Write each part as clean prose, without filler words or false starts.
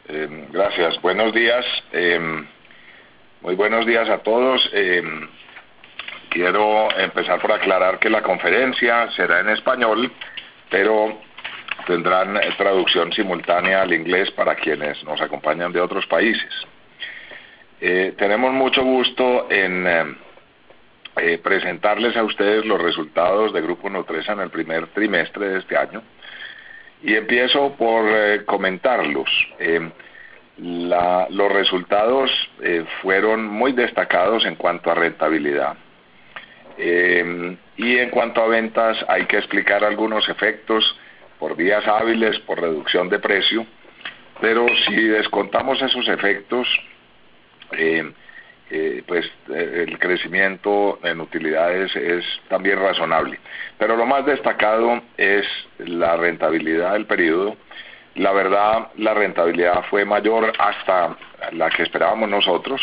Gracias. Buenos días. Muy buenos días a todos. Quiero empezar por aclarar que la conferencia será en español, pero tendrán traducción simultánea al inglés para quienes nos acompañan de otros países. Tenemos mucho gusto en presentarles a ustedes los resultados de Grupo Nutresa en el primer trimestre de este año. Y empiezo por comentarlos. Los resultados fueron muy destacados en cuanto a rentabilidad. Y en cuanto a ventas hay que explicar algunos efectos por días hábiles, por reducción de precio, pero si descontamos esos efectos, el crecimiento en utilidades es también razonable. Pero lo más destacado es la rentabilidad del periodo. La verdad, la rentabilidad fue mayor hasta la que esperábamos nosotros,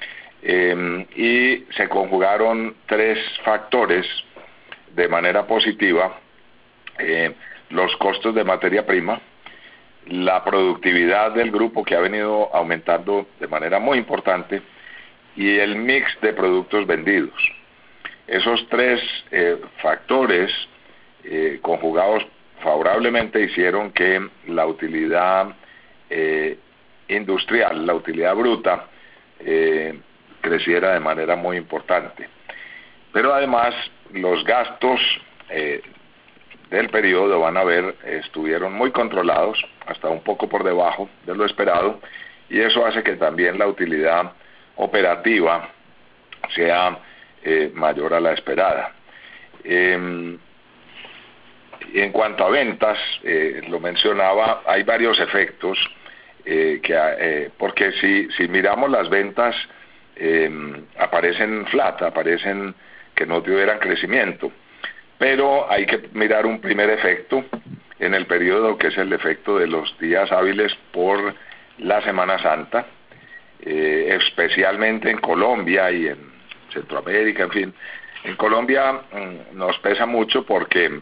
y se conjugaron tres factores de manera positiva: los costos de materia prima, la productividad del grupo, que ha venido aumentando de manera muy importante, y el mix de productos vendidos. Esos tres factores conjugados favorablemente hicieron que la utilidad industrial, la utilidad bruta, creciera de manera muy importante. Pero además los gastos del periodo, van a ver, estuvieron muy controlados, hasta un poco por debajo de lo esperado, y eso hace que también la utilidad operativa sea mayor a la esperada. En cuanto a ventas, lo mencionaba, hay varios efectos, porque si miramos las ventas, aparecen flat, aparecen que no tuvieran crecimiento, pero hay que mirar un primer efecto en el periodo, que es el efecto de los días hábiles por la Semana Santa, especialmente en Colombia y en Centroamérica, en fin. En Colombia nos pesa mucho porque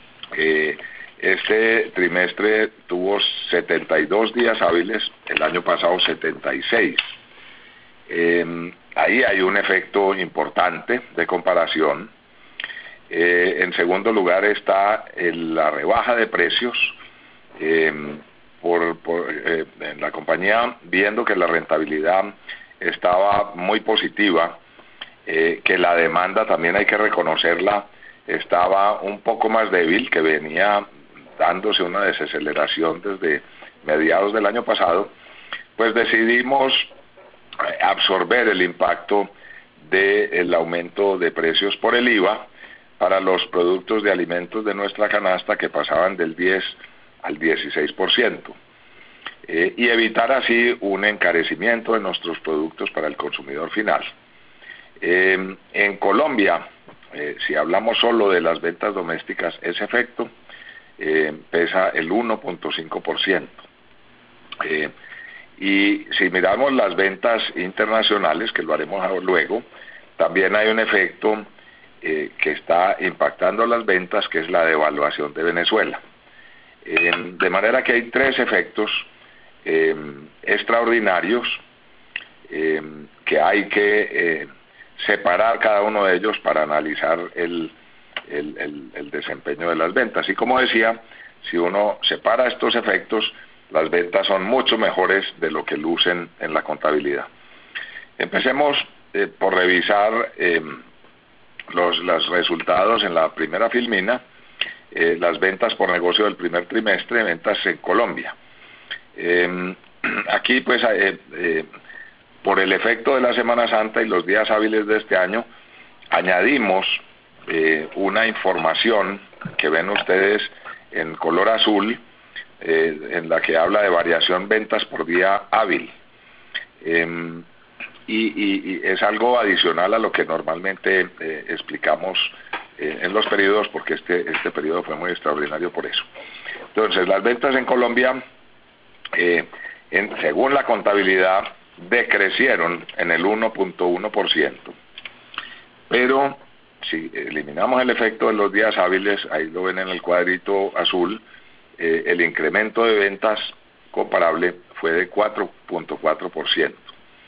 este trimestre tuvo 72 días hábiles, el año pasado 76. Ahí hay un efecto importante de comparación. En segundo lugar está la rebaja de precios, en la compañía, viendo que la rentabilidad estaba muy positiva, que la demanda también hay que reconocerla, estaba un poco más débil, que venía dándose una desaceleración desde mediados del año pasado, pues decidimos absorber el impacto del aumento de precios por el IVA para los productos de alimentos de nuestra canasta, que pasaban del 10 al 16%, y evitar así un encarecimiento de nuestros productos para el consumidor final. En Colombia, si hablamos solo de las ventas domésticas, ese efecto pesa el 1.5%. Y si miramos las ventas internacionales, que lo haremos luego, también hay un efecto que está impactando las ventas, que es la devaluación de Venezuela. De manera que hay tres efectos extraordinarios, que hay que separar cada uno de ellos para analizar el desempeño de las ventas. Y como decía, si uno separa estos efectos, las ventas son mucho mejores de lo que lucen en la contabilidad. Empecemos por revisar los resultados en la primera filmina, las ventas por negocio del primer trimestre, ventas en Colombia. Aquí pues por el efecto de la Semana Santa y los días hábiles de este año, añadimos una información que ven ustedes en color azul, en la que habla de variación ventas por día hábil, y es algo adicional a lo que normalmente explicamos en los periodos, porque este periodo fue muy extraordinario por eso. Entonces, las ventas en Colombia, según la contabilidad, decrecieron en el 1.1%, pero si eliminamos el efecto de los días hábiles, ahí lo ven en el cuadrito azul, el incremento de ventas comparable fue de 4.4%.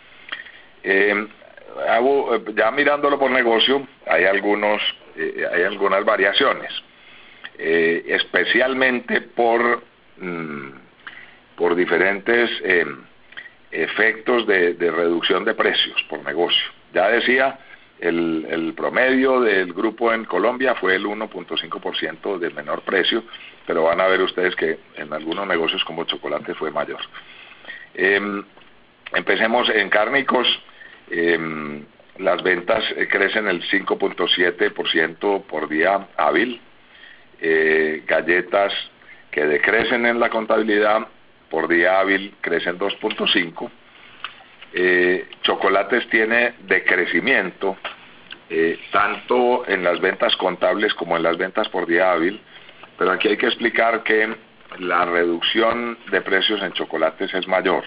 Ya mirándolo por negocio, hay algunas variaciones, especialmente por diferentes efectos de reducción de precios por negocio. Ya decía, el promedio del grupo en Colombia fue el 1.5% de menor precio, pero van a ver ustedes que en algunos negocios como chocolate fue mayor. Empecemos en cárnicos. Las ventas crecen el 5.7% por día hábil. Galletas que decrecen en la contabilidad por día hábil crecen 2.5%. Chocolates tiene decrecimiento tanto en las ventas contables como en las ventas por día hábil, pero aquí hay que explicar que la reducción de precios en chocolates es mayor.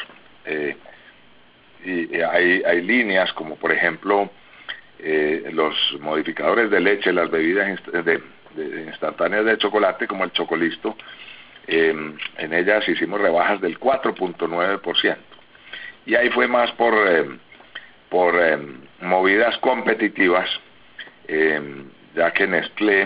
Y hay líneas como por ejemplo los modificadores de leche, las bebidas instantáneas de chocolate como el Chocolisto. En ellas hicimos rebajas del 4.9%, y ahí fue más por movidas competitivas, ya que Nestlé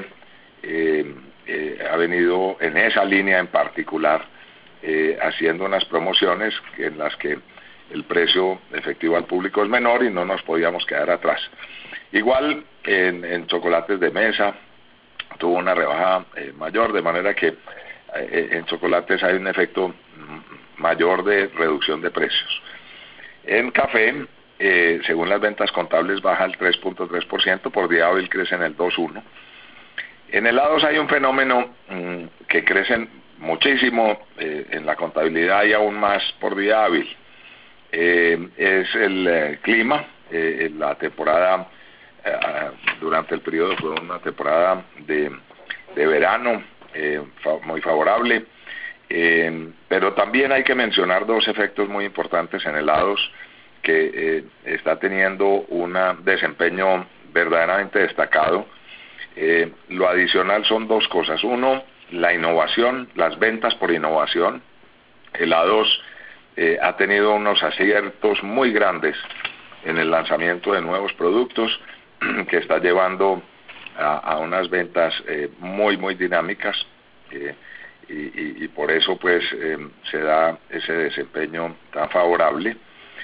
ha venido en esa línea en particular haciendo unas promociones en las que el precio efectivo al público es menor y no nos podíamos quedar atrás. Igual en chocolates de mesa tuvo una rebaja mayor, de manera que en chocolates hay un efecto mayor de reducción de precios. En café, según las ventas contables, baja el 3.3%, por día hábil crece en el 2.1%. En helados hay un fenómeno que crece muchísimo en la contabilidad y aún más por día hábil. Es el clima. La temporada durante el periodo fue una temporada de verano muy favorable, pero también hay que mencionar dos efectos muy importantes en helados que está teniendo un desempeño verdaderamente destacado. Lo adicional son dos cosas: uno, la innovación, las ventas por innovación. Helados ha tenido unos aciertos muy grandes en el lanzamiento de nuevos productos que está llevando a unas ventas muy dinámicas, y por eso pues se da ese desempeño tan favorable.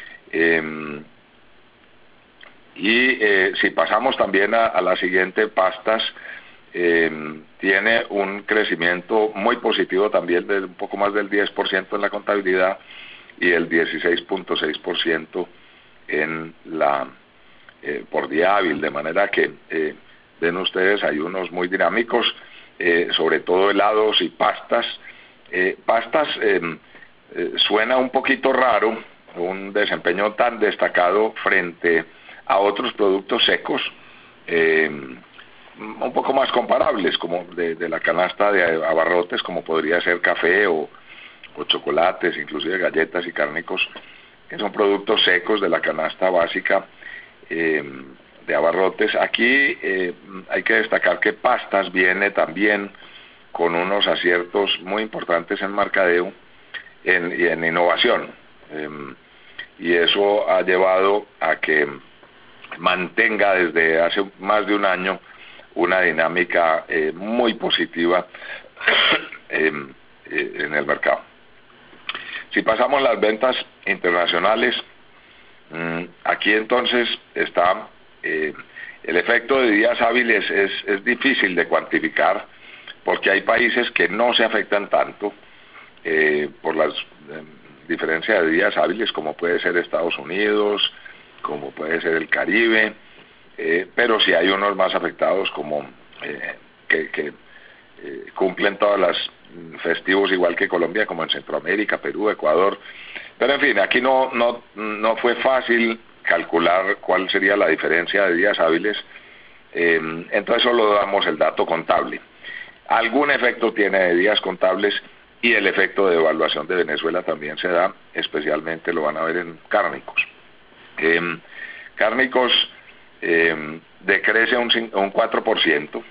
Si pasamos también a la siguiente, pastas, tiene un crecimiento muy positivo también de un poco más del 10% en la contabilidad y el 16.6% en la por día hábil, de manera que ven ustedes, hay unos muy dinámicos, sobre todo helados y pastas. Pastas suena un poquito raro un desempeño tan destacado frente a otros productos secos un poco más comparables, como de la canasta de abarrotes, como podría ser café o chocolates, inclusive galletas y cárnicos, que son productos secos de la canasta básica de abarrotes. Aquí hay que destacar que pastas viene también con unos aciertos muy importantes en mercadeo y en innovación, y eso ha llevado a que mantenga desde hace más de un año una dinámica muy positiva en el mercado. Si pasamos las ventas internacionales, aquí entonces está el efecto de días hábiles. Es difícil de cuantificar porque hay países que no se afectan tanto por las diferencias de días hábiles, como puede ser Estados Unidos, como puede ser el Caribe, pero sí hay unos más afectados como que cumplen todas las festivos igual que Colombia, como en Centroamérica, Perú, Ecuador. Pero en fin, aquí no fue fácil calcular cuál sería la diferencia de días hábiles, entonces solo damos el dato contable. Algún efecto tiene de días contables, y el efecto de devaluación de Venezuela también se da, especialmente lo van a ver en cárnicos. Cárnicos decrece un 4%,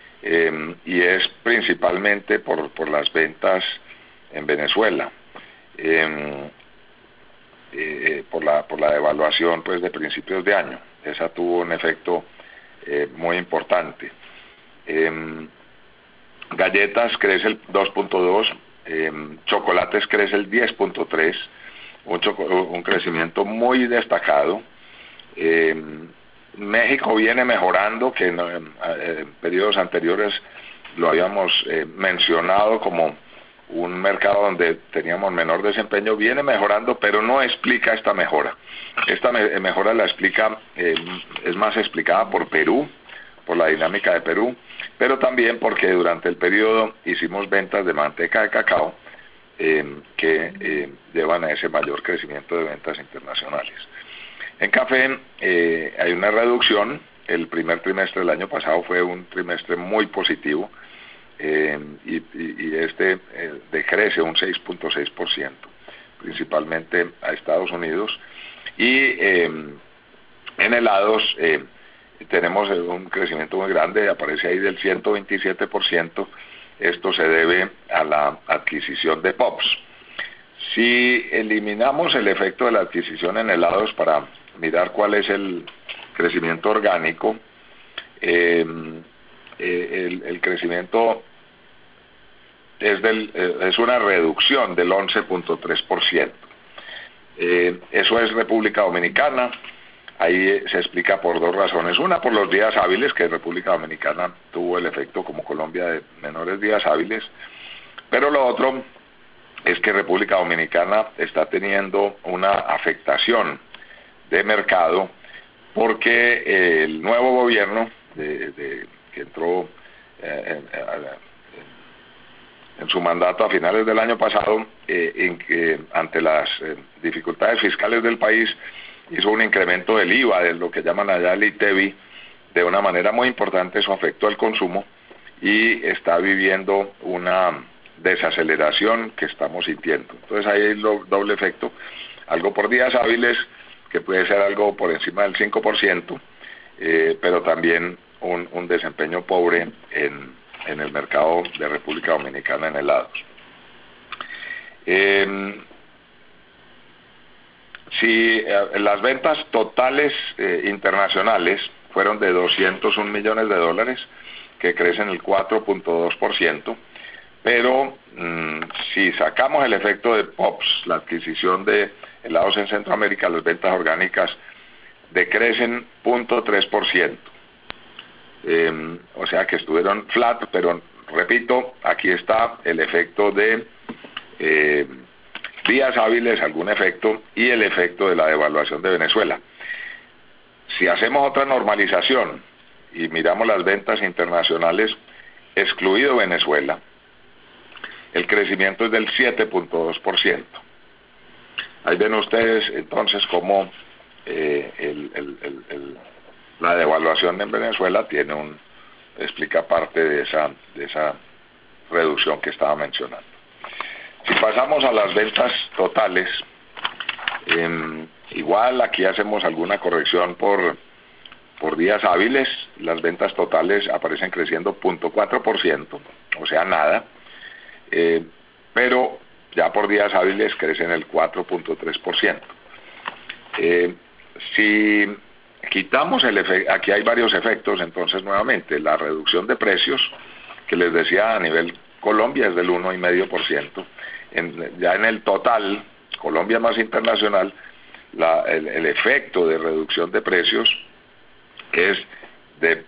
y es principalmente por las ventas en Venezuela. em, por la devaluación pues de principios de año. Esa tuvo un efecto muy importante. Galletas crece el 2.2, chocolates crece el 10.3, un crecimiento muy destacado. México viene mejorando, que en periodos anteriores lo habíamos mencionado como un mercado donde teníamos menor desempeño, viene mejorando, pero no explica esta mejora. Esta mejora la explica, es más explicada por Perú, por la dinámica de Perú, pero también porque durante el periodo hicimos ventas de manteca de cacao que llevan a ese mayor crecimiento de ventas internacionales. En café hay una reducción. El primer trimestre del año pasado fue un trimestre muy positivo, y este decrece un 6.6%, principalmente a Estados Unidos. Y en helados tenemos un crecimiento muy grande, aparece ahí del 127%. Esto se debe a la adquisición de Pops. Si eliminamos el efecto de la adquisición en helados para mirar cuál es el crecimiento orgánico, el crecimiento es una reducción del 11.3%. Eso es República Dominicana. Ahí se explica por dos razones. Una, por los días hábiles, que República Dominicana tuvo el efecto como Colombia de menores días hábiles. Pero lo otro es que República Dominicana está teniendo una afectación de mercado porque el nuevo gobierno que entró en su mandato a finales del año pasado, ante las dificultades fiscales del país, hizo un incremento del IVA, de lo que llaman allá el ITEVI, de una manera muy importante. Eso afectó al consumo y está viviendo una desaceleración que estamos sintiendo. Entonces ahí hay doble efecto, algo por días hábiles, que puede ser algo por encima del 5%, pero también un desempeño pobre en el mercado de República Dominicana en helados. Si las ventas totales internacionales fueron de 201 millones de dólares, que crecen el 4.2%, pero si sacamos el efecto de Pops, la adquisición de helados en Centroamérica, las ventas orgánicas decrecen 0.3%. O sea que estuvieron flat, pero repito, aquí está el efecto de días hábiles, algún efecto, y el efecto de la devaluación de Venezuela. Si hacemos otra normalización y miramos las ventas internacionales, excluido Venezuela, el crecimiento es del 7.2%. Ahí ven ustedes entonces cómo la devaluación en Venezuela explica parte de esa reducción que estaba mencionando. Si pasamos a las ventas totales, igual aquí hacemos alguna corrección por días hábiles. Las ventas totales aparecen creciendo 0.4%, o sea nada, pero ya por días hábiles crecen el 4.3%. Si quitamos el efecto, aquí hay varios efectos. Entonces nuevamente la reducción de precios, que les decía a nivel Colombia es del 1,5%. Ya en el total, Colombia más internacional, el efecto de reducción de precios es de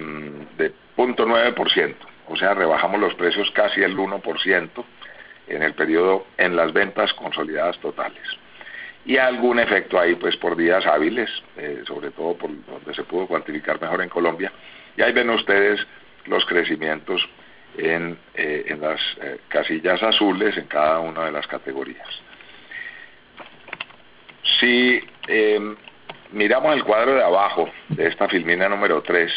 0.9%, o sea, rebajamos los precios casi el 1% en el periodo en las ventas consolidadas totales. Y algún efecto ahí pues por días hábiles, sobre todo por donde se pudo cuantificar mejor en Colombia. Y ahí ven ustedes los crecimientos en las casillas azules en cada una de las categorías. Si miramos el cuadro de abajo de esta filmina número 3,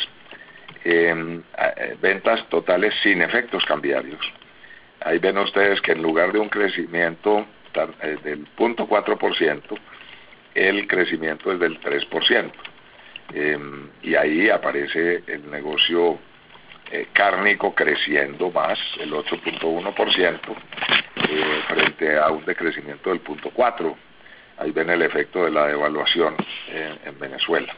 ventas totales sin efectos cambiarios, ahí ven ustedes que en lugar de un crecimiento del 0.4%, el crecimiento es del 3%. Y ahí aparece el negocio cárnico creciendo más, el 8.1%, frente a un decrecimiento del 0.4. Ahí ven el efecto de la devaluación en Venezuela.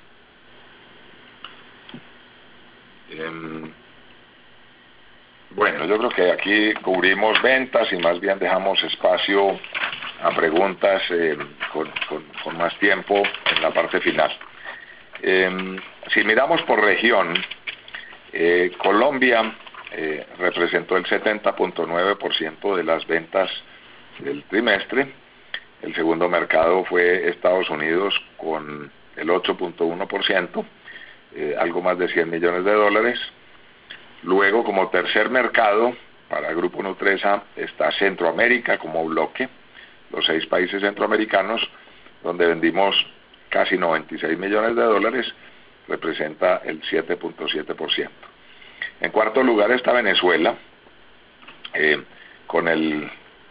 Bueno, yo creo que aquí cubrimos ventas y más bien dejamos espacio a preguntas con más tiempo en la parte final. Si miramos por región, Colombia representó el 70.9% de las ventas del trimestre. El segundo mercado fue Estados Unidos con el 8.1%, algo más de 100 millones de dólares. Luego, como tercer mercado para el Grupo Nutresa está Centroamérica como bloque, los 6 países centroamericanos, donde vendimos casi 96 millones de dólares, representa el 7.7%. En cuarto lugar está Venezuela, con el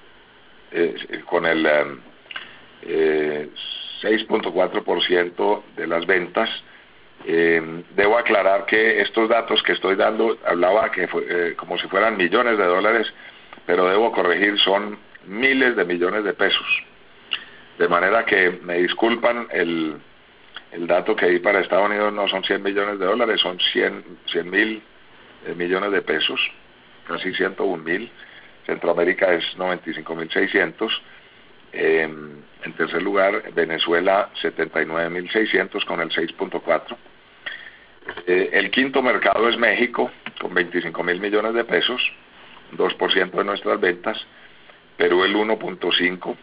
6.4% de las ventas. Debo aclarar que estos datos que estoy dando, hablaba que como si fueran millones de dólares, pero debo corregir, son miles de millones de pesos. De manera que me disculpan, el dato que di para Estados Unidos no son 100 millones de dólares, son 100.000 millones de pesos, casi 101.000. Centroamérica es 95.600. En tercer lugar, Venezuela 79.600 con el 6.4. El quinto mercado es México con 25.000 millones de pesos, 2% de nuestras ventas. Perú el 1.5,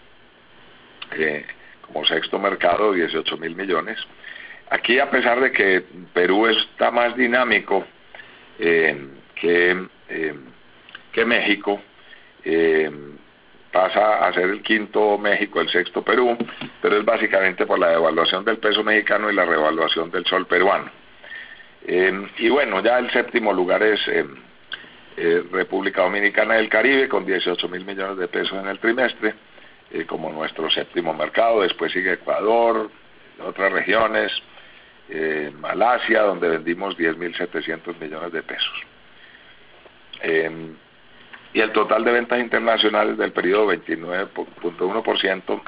como sexto mercado 18.000 millones. Aquí, a pesar de que Perú está más dinámico que México, pasa a ser el quinto México, el sexto Perú, pero es básicamente por la devaluación del peso mexicano y la revaluación del sol peruano. Y bueno, ya el séptimo lugar es República Dominicana del Caribe con 18.000 millones de pesos en el trimestre, como nuestro séptimo mercado. Después sigue Ecuador, otras regiones, Malasia, donde vendimos 10.700 millones de pesos. Y el total de ventas internacionales del periodo 29.1%,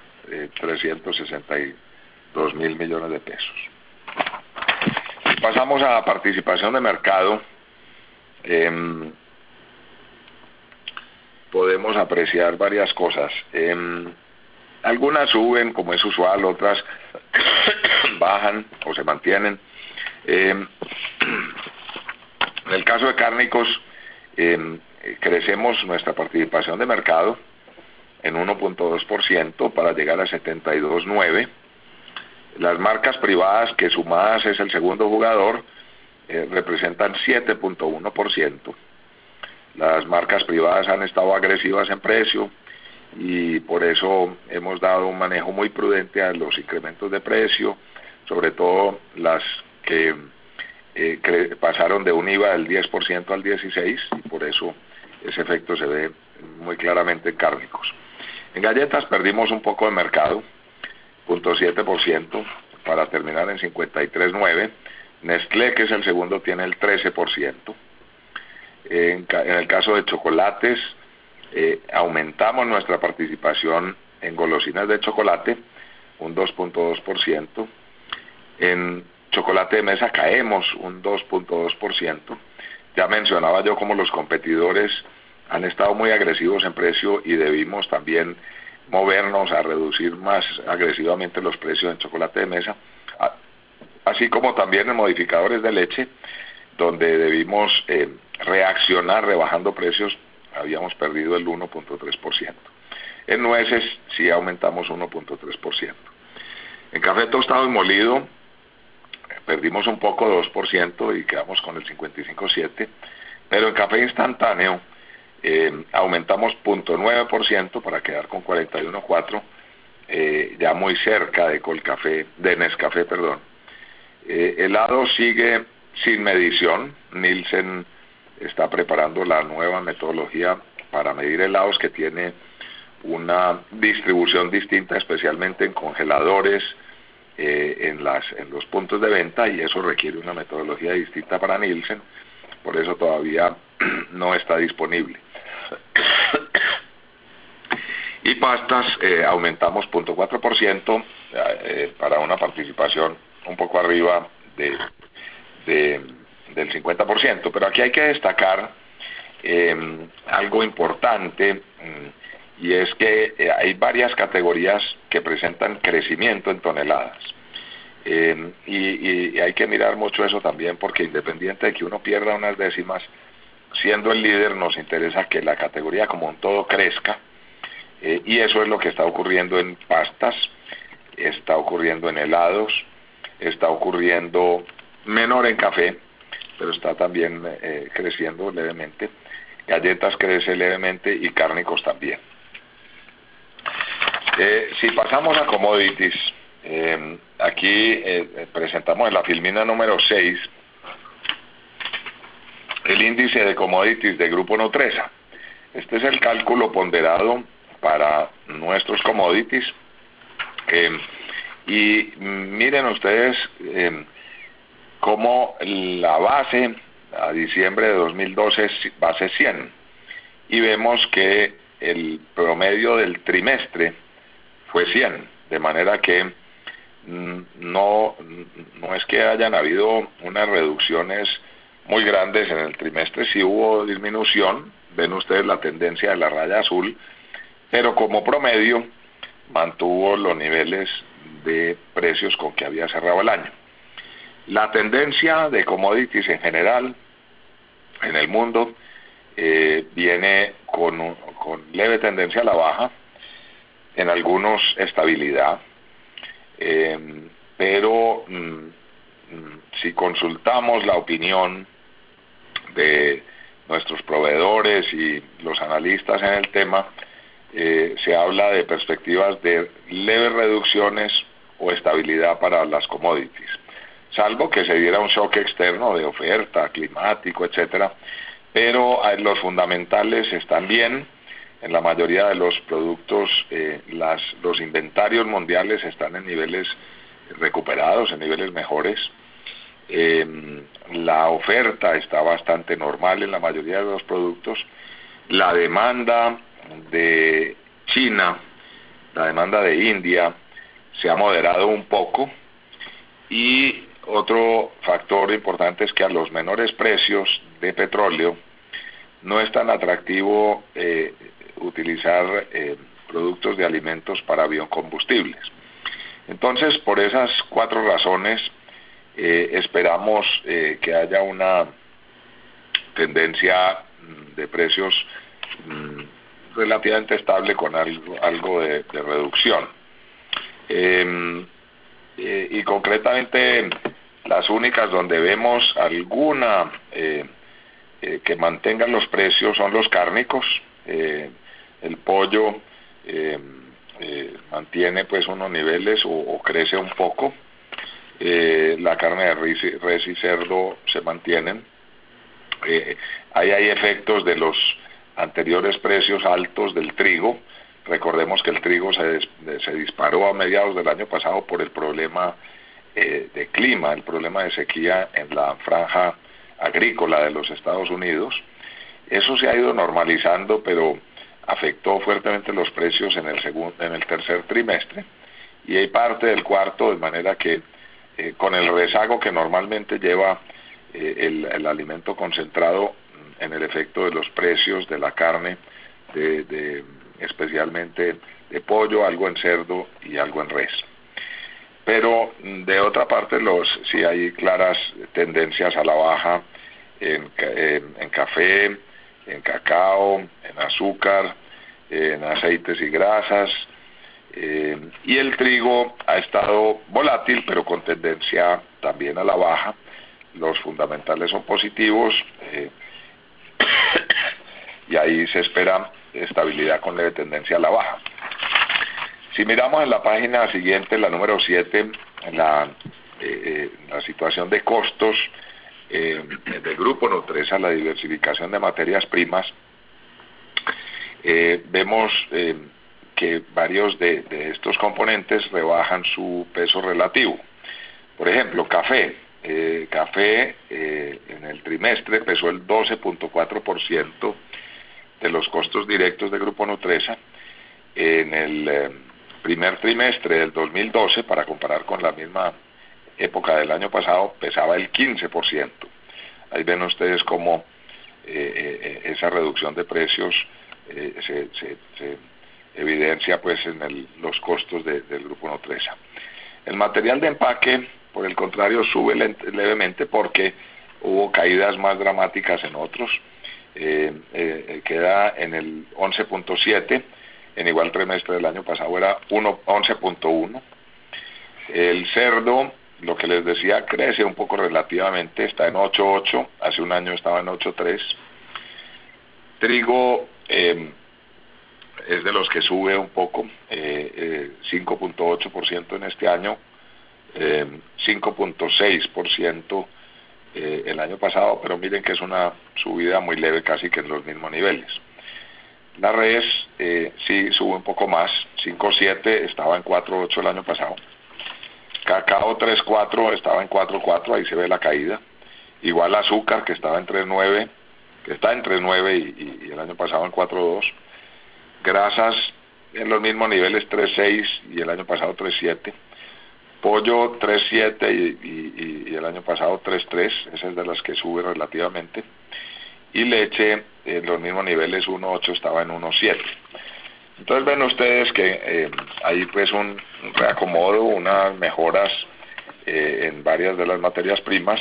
362.000 millones de pesos. Pasamos a la participación de mercado. Podemos apreciar varias cosas. Algunas suben, como es usual, otras bajan o se mantienen. En el caso de cárnicos, crecemos nuestra participación de mercado en 1.2% para llegar a 72.9. Las marcas privadas, que sumadas es el segundo jugador, representan 7.1%. Las marcas privadas han estado agresivas en precio y por eso hemos dado un manejo muy prudente a los incrementos de precio, sobre todo las que pasaron de un IVA del 10% al 16%, y por eso ese efecto se ve muy claramente en cárnicos. En galletas perdimos un poco de mercado, 0.7%, para terminar en 53.9. Nestlé, que es el segundo, tiene el 13%. En el caso de chocolates, aumentamos nuestra participación en golosinas de chocolate, un 2.2%. En chocolate de mesa caemos un 2.2%. Ya mencionaba yo cómo los competidores han estado muy agresivos en precio y debimos también movernos a reducir más agresivamente los precios en chocolate de mesa, así como también en modificadores de leche, donde debimos reaccionar rebajando precios. Habíamos perdido el 1.3%. En nueces sí aumentamos 1.3%. En café tostado y molido perdimos un poco, 2%, y quedamos con el 55.7%, pero en café instantáneo aumentamos 0.9% para quedar con 41.4%, ya muy cerca de Nescafé, perdón. Helado sigue sin medición. Nielsen está preparando la nueva metodología para medir helados, que tiene una distribución distinta, especialmente en congeladores, en los puntos de venta, y eso requiere una metodología distinta para Nielsen, por eso todavía no está disponible. y pastas aumentamos 0.4% para una participación un poco arriba de, del 50%. Pero aquí hay que destacar algo importante, y es que hay varias categorías que presentan crecimiento en toneladas. Y hay que mirar mucho eso también, porque independiente de que uno pierda unas décimas, siendo el líder nos interesa que la categoría como un todo crezca, y eso es lo que está ocurriendo en pastas, está ocurriendo en helados, está ocurriendo menor en café, pero está también creciendo levemente. Galletas crece levemente y cárnicos también. Si pasamos a commodities, aquí presentamos en la filmina número 6 el índice de commodities de Grupo Nutresa. Este es el cálculo ponderado para nuestros commodities, y miren ustedes cómo la base a diciembre de 2012 es base 100, y vemos que el promedio del trimestre fue 100, de manera que no es que hayan habido unas reducciones muy grandes en el trimestre. Sí hubo disminución, ven ustedes la tendencia de la raya azul, pero como promedio mantuvo los niveles de precios con que había cerrado el año. La tendencia de commodities en general en el mundo viene con leve tendencia a la baja, en algunos estabilidad, pero si consultamos la opinión de nuestros proveedores y los analistas en el tema, se habla de perspectivas de leves reducciones o estabilidad para las commodities, salvo que se diera un shock externo de oferta, climático, etcétera, pero los fundamentales están bien. En la mayoría de los productos los inventarios mundiales están en niveles recuperados, en niveles mejores. La oferta está bastante normal en la mayoría de los productos. La demanda de China, la demanda de India se ha moderado un poco, y otro factor importante es que a los menores precios de petróleo no es tan atractivo utilizar productos de alimentos para biocombustibles. Entonces, por esas 4 razones, esperamos que haya una tendencia de precios relativamente estable, con algo de reducción. Y concretamente, las únicas donde vemos alguna que mantengan los precios son los cárnicos. El pollo mantiene pues unos niveles o crece un poco. La carne de res y cerdo se mantienen. Ahí hay efectos de los anteriores precios altos del trigo. Recordemos que el trigo se disparó a mediados del año pasado por el problema de clima, el problema de sequía en la franja agrícola de los Estados Unidos. Eso se ha ido normalizando, pero afectó fuertemente los precios en el tercer trimestre, y hay parte del cuarto, de manera que con el rezago que normalmente lleva el alimento concentrado en el efecto de los precios de la carne, especialmente de pollo, algo en cerdo y algo en res. Pero de otra parte sí hay claras tendencias a la baja en café, en cacao, en azúcar, en aceites y grasas, y el trigo ha estado volátil, pero con tendencia también a la baja. Los fundamentales son positivos, y ahí se espera estabilidad con leve tendencia a la baja. Si miramos en la página siguiente, la número 7, la situación de costos del Grupo Nutresa, la diversificación de materias primas, vemos que varios de estos componentes rebajan su peso relativo. Por ejemplo, café. Café en el trimestre pesó el 12.4% de los costos directos de Grupo Nutresa, En el primer trimestre del 2012, para comparar con la misma época del año pasado, pesaba el 15%. Ahí ven ustedes cómo esa reducción de precios se evidencia pues en los costos del grupo Nutresa. El material de empaque, por el contrario, sube levemente porque hubo caídas más dramáticas en otros. Queda en el 11.7, en igual trimestre del año pasado era 11.1. El cerdo, lo que les decía, crece un poco relativamente, está en 8.8, hace un año estaba en 8.3. Trigo es de los que sube un poco, 5.8% en este año, 5.6% el año pasado, pero miren que es una subida muy leve, casi que en los mismos niveles. La res sí sube un poco más, 5.7, estaba en 4.8 el año pasado. Cacao 3.4, estaba en 4.4, ahí se ve la caída. Igual azúcar, que estaba en 3.9, que está en 3.9 y el año pasado en 4.2. Grasas en los mismos niveles, 3.6 y el año pasado 3.7. Pollo 3.7 y el año pasado 3.3, esa es de las que sube relativamente. Y leche en los mismos niveles, 1.8, estaba en 1.7. Entonces ven ustedes que hay pues un reacomodo, unas mejoras en varias de las materias primas.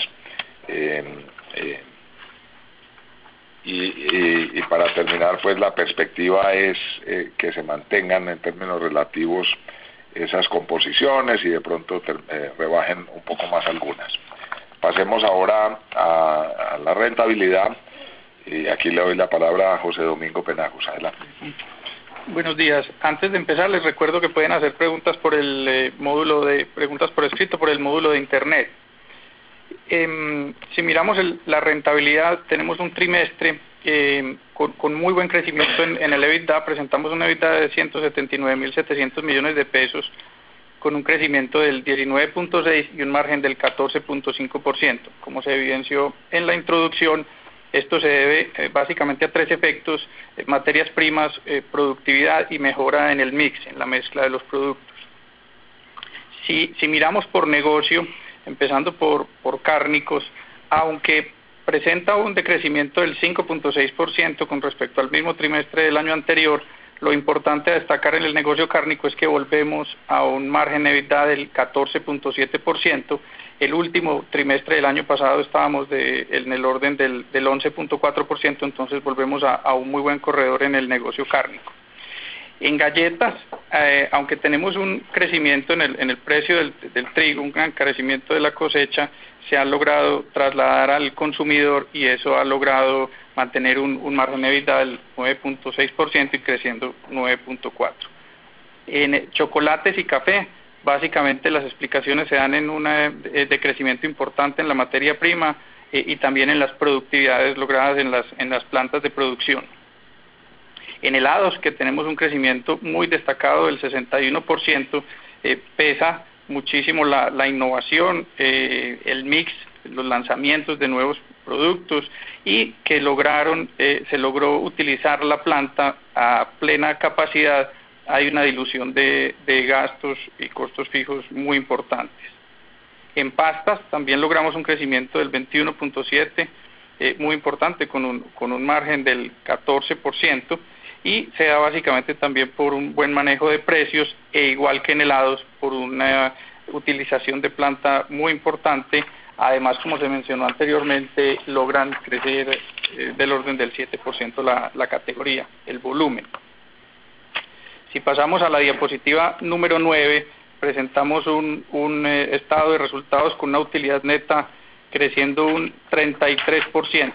Y para terminar, pues la perspectiva es que se mantengan en términos relativos esas composiciones y de pronto rebajen un poco más algunas. Pasemos ahora a la rentabilidad, y aquí le doy la palabra a José Domingo Penagos. Adelante. Buenos días. Antes de empezar, les recuerdo que pueden hacer preguntas por el módulo de preguntas por escrito, por el módulo de internet. Si miramos la rentabilidad, tenemos un trimestre con muy buen crecimiento en el EBITDA. Presentamos una EBITDA de 179.700 millones de pesos, con un crecimiento del 19.6 y un margen del 14.5%. Como se evidenció en la introducción, esto se debe básicamente a tres efectos: materias primas, productividad y mejora en el mix, en la mezcla de los productos. Si miramos por negocio, empezando por cárnicos, aunque presenta un decrecimiento del 5.6% con respecto al mismo trimestre del año anterior, lo importante a destacar en el negocio cárnico es que volvemos a un margen de EBITDA del 14.7%. El último trimestre del año pasado estábamos en el orden del 11.4%, entonces volvemos a un muy buen corredor en el negocio cárnico. En galletas, aunque tenemos un crecimiento en el precio del trigo, un gran crecimiento de la cosecha, se ha logrado trasladar al consumidor y eso ha logrado mantener un margen de EBITDA del 9.6% y creciendo 9.4%. En chocolates y café, básicamente las explicaciones se dan en un decrecimiento importante en la materia prima y también en las productividades logradas en las plantas de producción. En helados, que tenemos un crecimiento muy destacado del 61%, pesa muchísimo la innovación, el mix, los lanzamientos de nuevos productos y que se logró utilizar la planta a plena capacidad. Hay una dilución de gastos y costos fijos muy importantes. En pastas también logramos un crecimiento del 21.7%, muy importante, con un margen del 14%, y se da básicamente también por un buen manejo de precios, e igual que en helados, por una utilización de planta muy importante. Además, como se mencionó anteriormente, logran crecer del orden del 7% la categoría, el volumen. Si pasamos a la diapositiva número 9, presentamos un estado de resultados con una utilidad neta creciendo un 33%.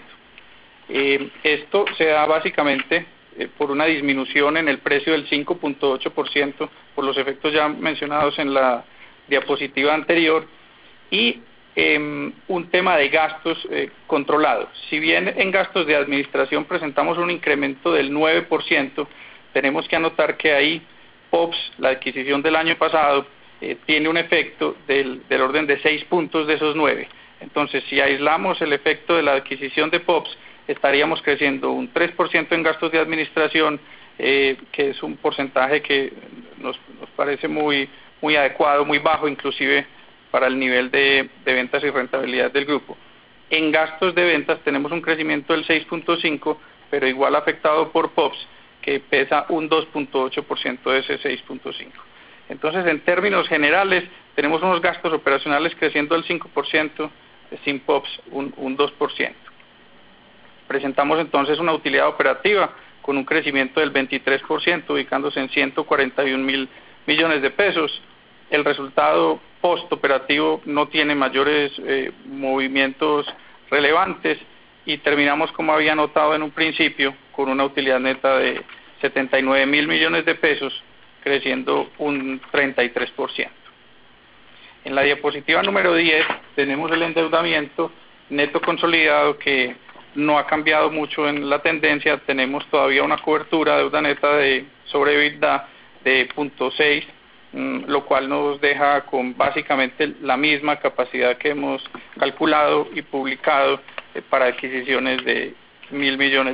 Esto se da básicamente por una disminución en el precio del 5.8% por los efectos ya mencionados en la diapositiva anterior, y un tema de gastos controlados. Si bien en gastos de administración presentamos un incremento del 9%, tenemos que anotar que ahí POPs, la adquisición del año pasado, tiene un efecto del orden de 6 puntos de esos 9. Entonces, si aislamos el efecto de la adquisición de POPs, estaríamos creciendo un 3% en gastos de administración que es un porcentaje que nos parece muy adecuado, muy bajo inclusive para el nivel de ventas y rentabilidad del grupo. En gastos de ventas tenemos un crecimiento del 6.5, pero igual afectado por POPs, que pesa un 2.8% de ese 6.5. Entonces, en términos generales, tenemos unos gastos operacionales creciendo el 5%, sin POPs un 2%. Presentamos entonces una utilidad operativa con un crecimiento del 23%, ubicándose en 141.000 millones de pesos. El resultado postoperativo no tiene mayores movimientos relevantes y terminamos, como había notado en un principio, con una utilidad neta de 79.000 millones de pesos, creciendo un 33%. En la diapositiva número 10 tenemos el endeudamiento neto consolidado, que no ha cambiado mucho en la tendencia. Tenemos todavía una cobertura de deuda neta sobre EBITDA de 0.6, lo cual nos deja con básicamente la misma capacidad que hemos calculado y publicado para adquisiciones de $1.000 millones.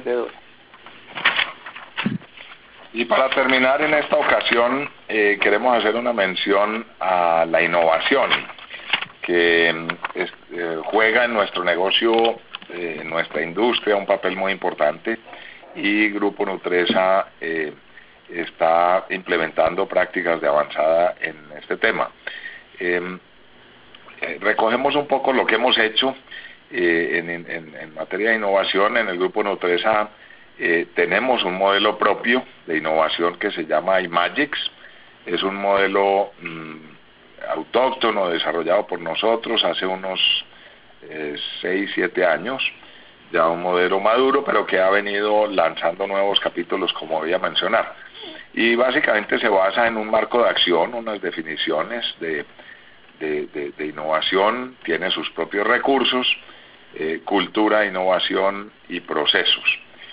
Y para terminar en esta ocasión, queremos hacer una mención a la innovación, que juega en nuestro negocio, en nuestra industria, un papel muy importante, y Grupo Nutresa está implementando prácticas de avanzada en este tema. Recogemos un poco lo que hemos hecho en materia de innovación. En el Grupo Nutresa tenemos un modelo propio de innovación que se llama iMagix. Es un modelo autóctono desarrollado por nosotros hace unos 6-7 años, ya un modelo maduro, pero que ha venido lanzando nuevos capítulos, como voy a mencionar. Y básicamente se basa en un marco de acción, unas definiciones de innovación, tiene sus propios recursos, cultura, innovación y procesos.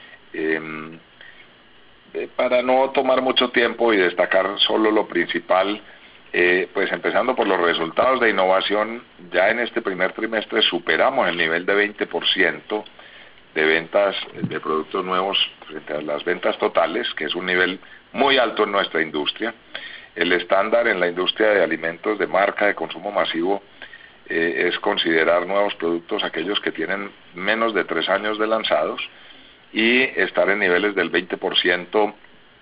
Para no tomar mucho tiempo y destacar solo lo principal, pues empezando por los resultados de innovación, ya en este primer trimestre superamos el nivel de 20% de ventas de productos nuevos frente a las ventas totales, que es un nivel muy alto en nuestra industria. El estándar en la industria de alimentos de marca de consumo masivo es considerar nuevos productos aquellos que tienen menos de 3 años de lanzados, y estar en niveles del 20%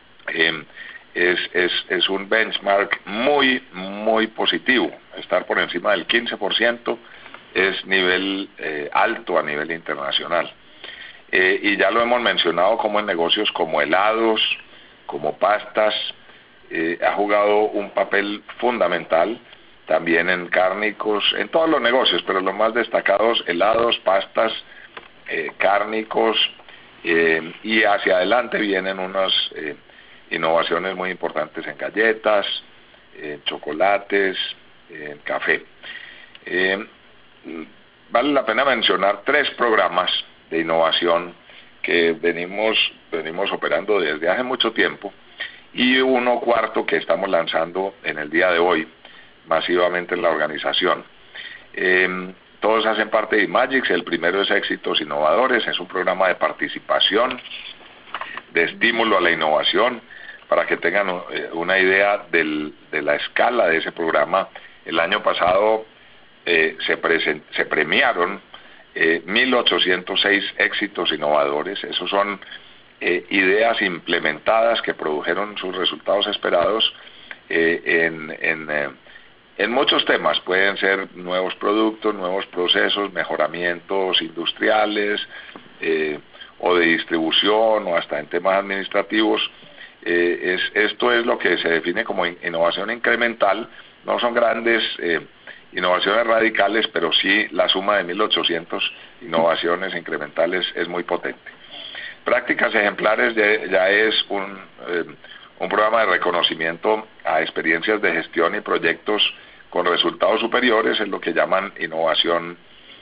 es un benchmark muy positivo. Estar por encima del 15% es nivel alto a nivel internacional. Y ya lo hemos mencionado, como en negocios como helados, como pastas, ha jugado un papel fundamental, también en cárnicos, en todos los negocios, pero los más destacados: helados, pastas, cárnicos, y hacia adelante vienen unas innovaciones muy importantes en galletas, chocolates, café. Vale la pena mencionar 3 programas de innovación que venimos operando desde hace mucho tiempo, y uno cuarto que estamos lanzando en el día de hoy masivamente en la organización. Todos hacen parte de iMagix. El primero es Éxitos Innovadores, es un programa de participación, de estímulo a la innovación. Para que tengan una idea de la escala de ese programa, el año pasado se premiaron 1.806 éxitos innovadores. Esos son ideas implementadas que produjeron sus resultados esperados en muchos temas. Pueden ser nuevos productos, nuevos procesos, mejoramientos industriales, o de distribución, o hasta en temas administrativos. Esto es lo que se define como innovación incremental. No son grandes innovaciones radicales, pero sí la suma de 1.800 innovaciones incrementales es muy potente. Prácticas ejemplares ya es un programa de reconocimiento a experiencias de gestión y proyectos con resultados superiores, en lo que llaman innovación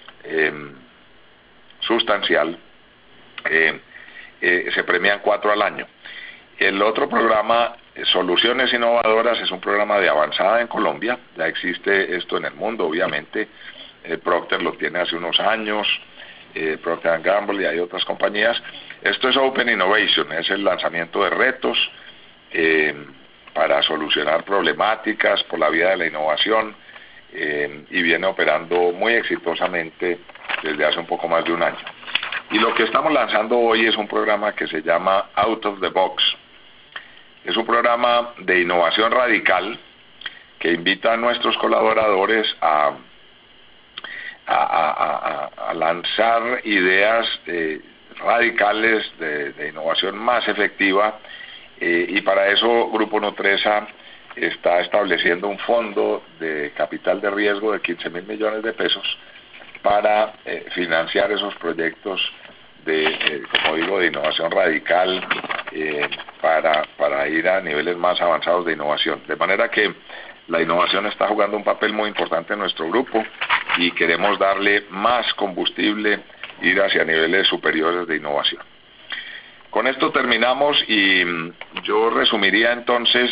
sustancial. Se premian 4 al año. El otro programa, Soluciones Innovadoras, es un programa de avanzada en Colombia. Ya existe esto en el mundo, obviamente. Procter lo tiene hace unos años. Procter & Gamble, y hay otras compañías. Esto es Open Innovation, es el lanzamiento de retos para solucionar problemáticas por la vía de la innovación, y viene operando muy exitosamente desde hace un poco más de un año. Y lo que estamos lanzando hoy es un programa que se llama Out of the Box. Es un programa de innovación radical que invita a nuestros colaboradores a lanzar ideas radicales de innovación más efectiva, y para eso Grupo Nutresa está estableciendo un fondo de capital de riesgo de 15.000 millones de pesos para financiar esos proyectos como digo, de innovación radical, para ir a niveles más avanzados de innovación. De manera que la innovación está jugando un papel muy importante en nuestro grupo y queremos darle más combustible, ir hacia niveles superiores de innovación. Con esto terminamos y yo resumiría entonces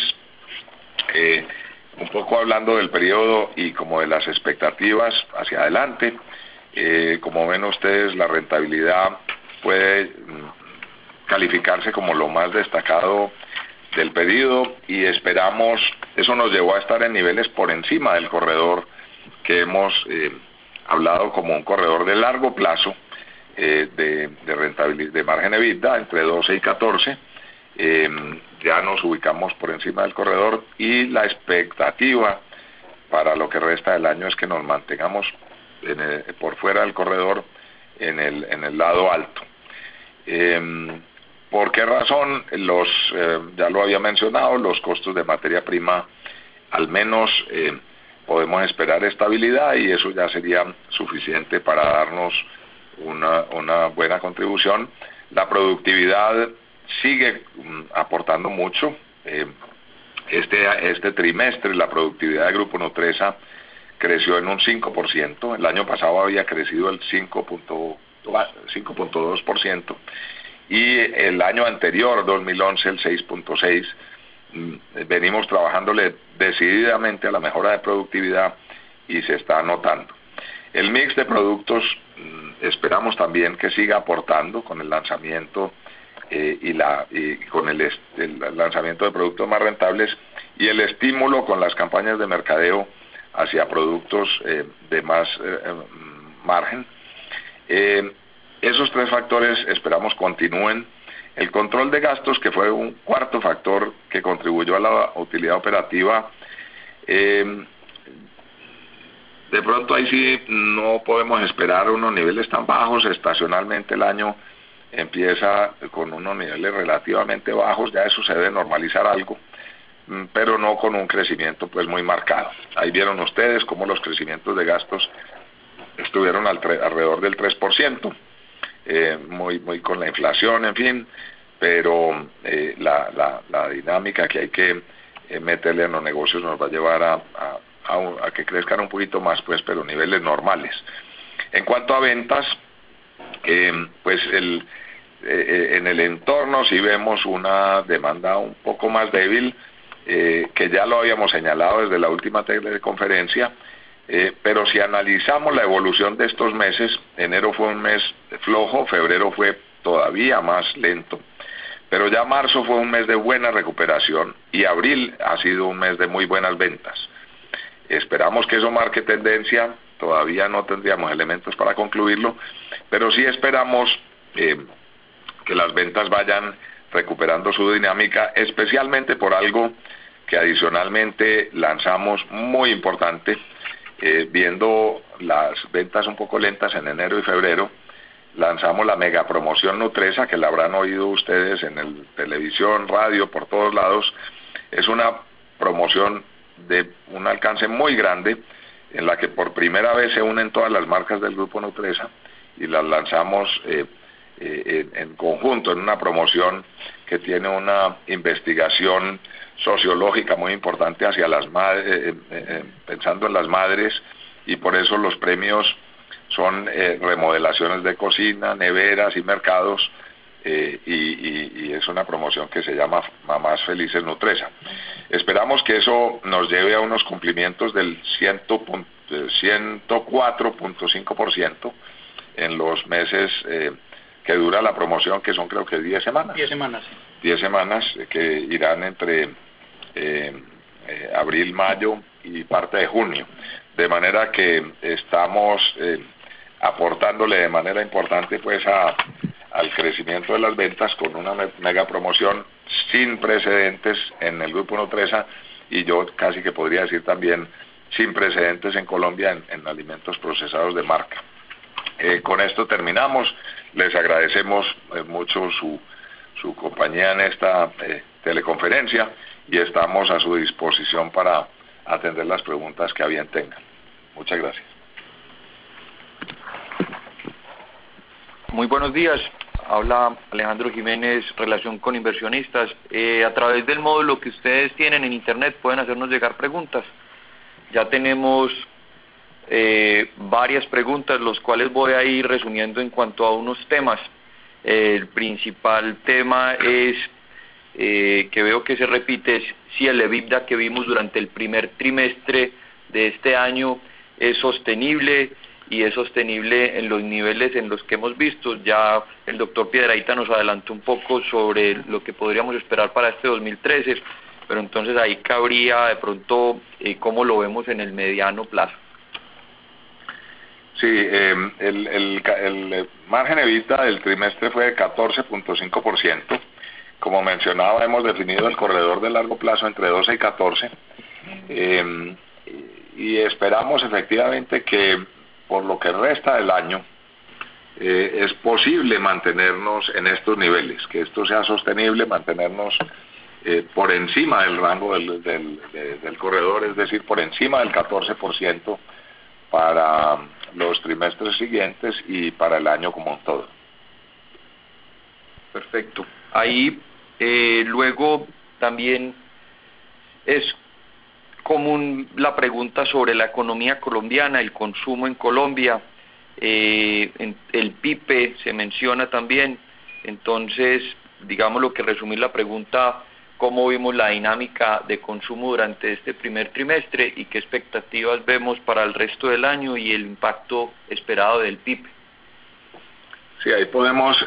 un poco hablando del periodo y como de las expectativas hacia adelante. Como ven ustedes, la rentabilidad puede calificarse como lo más destacado del pedido, y esperamos, eso nos llevó a estar en niveles por encima del corredor que hemos hablado como un corredor de largo plazo, de rentabilidad, de margen EBITDA entre 12 y 14. Ya nos ubicamos por encima del corredor, y la expectativa para lo que resta del año es que nos mantengamos por fuera del corredor en el lado alto. ¿Por qué razón? Ya lo había mencionado, los costos de materia prima, al menos podemos esperar estabilidad, y eso ya sería suficiente para darnos una buena contribución. La productividad sigue aportando mucho. Este trimestre la productividad de Grupo Nutresa creció en un 5%, el año pasado había crecido el 5.2%, y el año anterior, 2011, el 6.6%. Venimos trabajándole decididamente a la mejora de productividad y se está notando. El mix de productos esperamos también que siga aportando con el lanzamiento y con el lanzamiento de productos más rentables, y el estímulo con las campañas de mercadeo hacia productos de más margen. Esos tres factores esperamos continúen. El control de gastos, que fue un cuarto factor que contribuyó a la utilidad operativa, de pronto ahí sí no podemos esperar unos niveles tan bajos. Estacionalmente el año empieza con unos niveles relativamente bajos, ya eso se debe normalizar algo, pero no con un crecimiento pues muy marcado. Ahí vieron ustedes cómo los crecimientos de gastos estuvieron alrededor del 3%, muy con la inflación, en fin, pero la dinámica que hay que meterle a los negocios nos va a llevar a que crezcan un poquito más, pues, pero niveles normales. En cuanto a ventas, pues en el entorno sí vemos una demanda un poco más débil, que ya lo habíamos señalado desde la última teleconferencia, pero si analizamos la evolución de estos meses, enero fue un mes flojo, febrero fue todavía más lento, pero ya marzo fue un mes de buena recuperación, y abril ha sido un mes de muy buenas ventas. Esperamos que eso marque tendencia. Todavía no tendríamos elementos para concluirlo, pero sí esperamos que las ventas vayan recuperando su dinámica, especialmente por algo que adicionalmente lanzamos muy importante. Viendo las ventas un poco lentas en enero y febrero, lanzamos la mega promoción Nutresa, que la habrán oído ustedes en el televisión, radio, por todos lados. Es una promoción de un alcance muy grande, en la que por primera vez se unen todas las marcas del Grupo Nutresa, y las lanzamos en conjunto en una promoción que tiene una investigación sociológica muy importante hacia las madres, pensando en las madres, y por eso los premios son remodelaciones de cocina, neveras y mercados, y es una promoción que se llama Mamás Felices Nutresa. Esperamos que eso nos lleve a unos cumplimientos del 104.5%, en los meses que dura la promoción, que son creo que 10 semanas. 10 semanas, sí. 10 semanas que irán entre abril, mayo y parte de junio. De manera que estamos aportándole de manera importante pues al crecimiento de las ventas con una mega promoción sin precedentes en el Grupo Nutresa, y yo casi que podría decir también sin precedentes en Colombia en alimentos procesados de marca. Con esto terminamos. Les agradecemos mucho su compañía en esta teleconferencia, y estamos a su disposición para atender las preguntas que a bien tengan. Muchas gracias. Muy buenos días. Habla Alejandro Jiménez, Relación con Inversionistas. A través del módulo que ustedes tienen en Internet pueden hacernos llegar preguntas. Ya tenemos varias preguntas, los cuales voy a ir resumiendo en cuanto a unos temas. El principal tema es, que veo que se repite, es si el EBITDA que vimos durante el primer trimestre de este año es sostenible, y es sostenible en los niveles en los que hemos visto. Ya el doctor Piedrahita nos adelantó un poco sobre lo que podríamos esperar para este 2013, pero entonces ahí cabría de pronto cómo lo vemos en el mediano plazo. Sí, el margen EBITDA del trimestre fue de 14.5%. Como mencionaba, hemos definido el corredor de largo plazo entre 12 y 14, y esperamos efectivamente que por lo que resta del año es posible mantenernos en estos niveles, que esto sea sostenible, mantenernos por encima del rango del corredor, es decir, por encima del 14% para los trimestres siguientes y para el año como un todo. Perfecto. Ahí luego también es común la pregunta sobre la economía colombiana, el consumo en Colombia, el PIB se menciona también. Entonces, digamos lo que resumir la pregunta, ¿cómo vimos la dinámica de consumo durante este primer trimestre y qué expectativas vemos para el resto del año y el impacto esperado del PIB? Sí, ahí podemos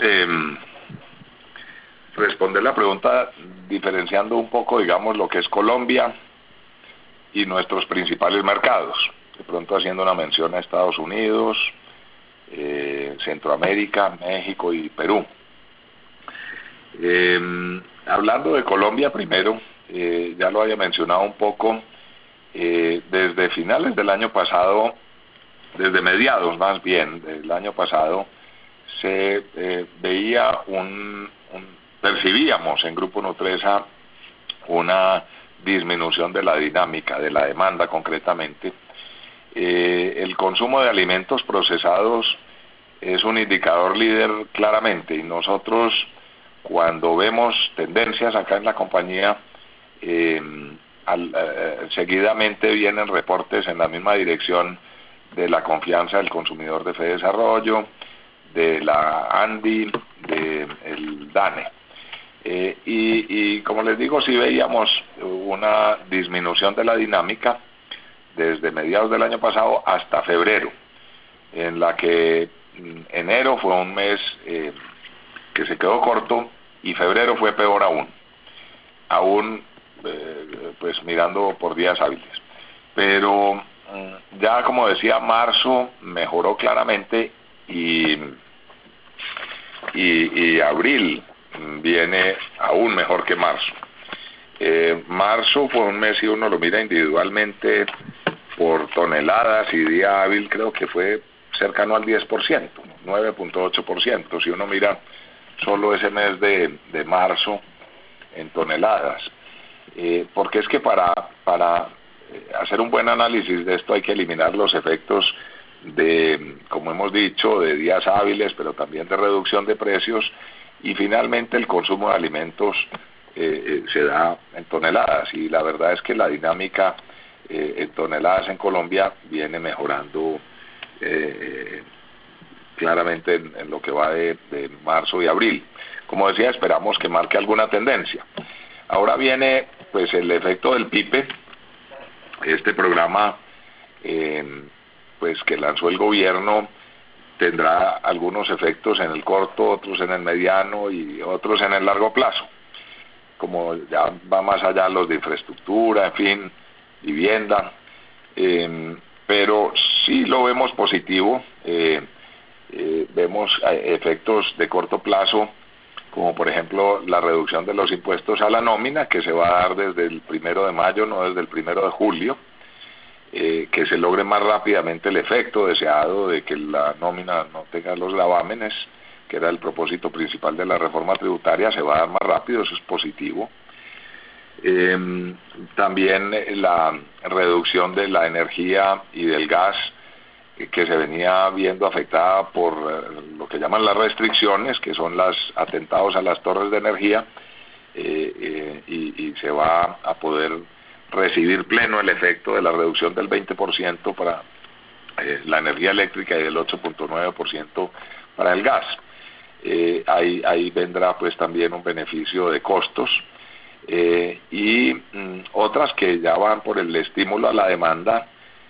responder la pregunta diferenciando un poco, digamos, lo que es Colombia y nuestros principales mercados, de pronto haciendo una mención a Estados Unidos, Centroamérica, México y Perú. Hablando de Colombia primero, ya lo había mencionado un poco, desde finales del año pasado, desde mediados más bien del año pasado, se veía percibíamos en Grupo Nutresa una disminución de la dinámica, de la demanda concretamente. El consumo de alimentos procesados es un indicador líder claramente, y nosotros cuando vemos tendencias acá en la compañía, seguidamente vienen reportes en la misma dirección de la confianza del consumidor de Fedesarrollo, de la ANDI, del DANE. Y como les digo, sí veíamos una disminución de la dinámica desde mediados del año pasado hasta febrero, en la que enero fue un mes que se quedó corto, y febrero fue peor aún pues mirando por días hábiles. Pero ya como decía, marzo mejoró claramente, y abril viene aún mejor que marzo. Marzo fue un mes, si uno lo mira individualmente por toneladas y día hábil, creo que fue cercano al 10%, 9.8%, si uno mira solo ese mes de marzo en toneladas. Porque es que para hacer un buen análisis de esto hay que eliminar los efectos de, como hemos dicho, de días hábiles, pero también de reducción de precios, y finalmente el consumo de alimentos se da en toneladas, y la verdad es que la dinámica en toneladas en Colombia viene mejorando claramente en lo que va de marzo y abril. Como decía, esperamos que marque alguna tendencia. Ahora viene pues el efecto del PIPE, este programa pues que lanzó el gobierno tendrá algunos efectos en el corto, otros en el mediano y otros en el largo plazo, como ya va más allá los de infraestructura, en fin, vivienda, pero sí lo vemos positivo. Vemos efectos de corto plazo, como por ejemplo la reducción de los impuestos a la nómina, que se va a dar desde el 1 de mayo, no desde el 1 de julio, que se logre más rápidamente el efecto deseado de que la nómina no tenga los gravámenes, que era el propósito principal de la reforma tributaria. Se va a dar más rápido, eso es positivo. También la reducción de la energía y del gas, que se venía viendo afectada por lo que llaman las restricciones, que son los atentados a las torres de energía, y se va a poder recibir pleno el efecto de la reducción del 20% para la energía eléctrica y del 8.9% para el gas. Ahí vendrá pues también un beneficio de costos, y otras que ya van por el estímulo a la demanda,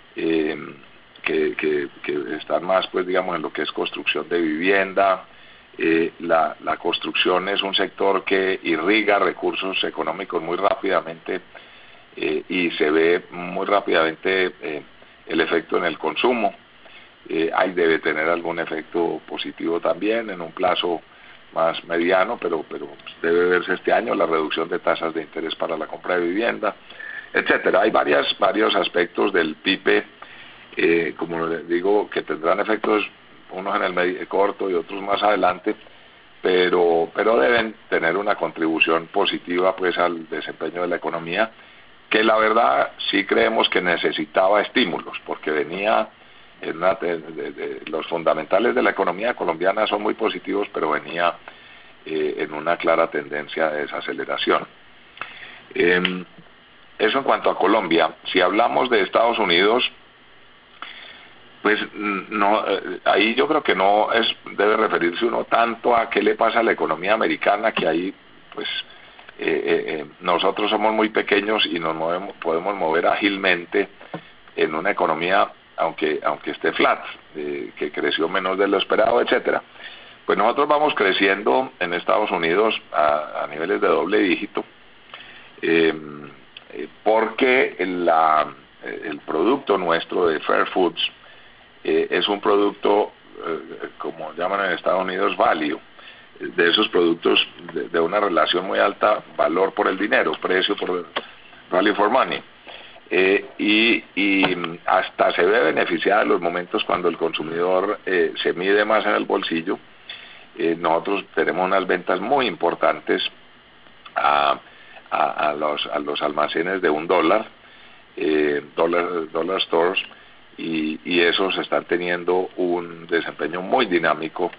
que están más pues digamos en lo que es construcción de vivienda. La construcción es un sector que irriga recursos económicos muy rápidamente, y se ve muy rápidamente el efecto en el consumo. Ahí debe tener algún efecto positivo también en un plazo más mediano, pero debe verse este año la reducción de tasas de interés para la compra de vivienda, etcétera. Hay varios aspectos del PIB, como les digo, que tendrán efectos, unos en el medio, corto y otros más adelante, pero deben tener una contribución positiva pues al desempeño de la economía, que la verdad sí creemos que necesitaba estímulos, porque venía en los fundamentales de la economía colombiana son muy positivos, pero venía en una clara tendencia de desaceleración. Eso en cuanto a Colombia. Si hablamos de Estados Unidos, pues no, ahí yo creo que no debe referirse uno tanto a qué le pasa a la economía americana, que ahí pues nosotros somos muy pequeños y podemos mover ágilmente en una economía aunque esté flat, que creció menos de lo esperado, etcétera. Pues nosotros vamos creciendo en Estados Unidos a niveles de doble dígito, porque el producto nuestro de Fair Foods es un producto, como llaman en Estados Unidos, value, de esos productos de una relación muy alta, valor por el dinero, precio por value for money. Y hasta se ve beneficiada en los momentos cuando el consumidor se mide más en el bolsillo. Nosotros tenemos unas ventas muy importantes a los almacenes de $1, dollar stores, y esos están teniendo un desempeño muy dinámico,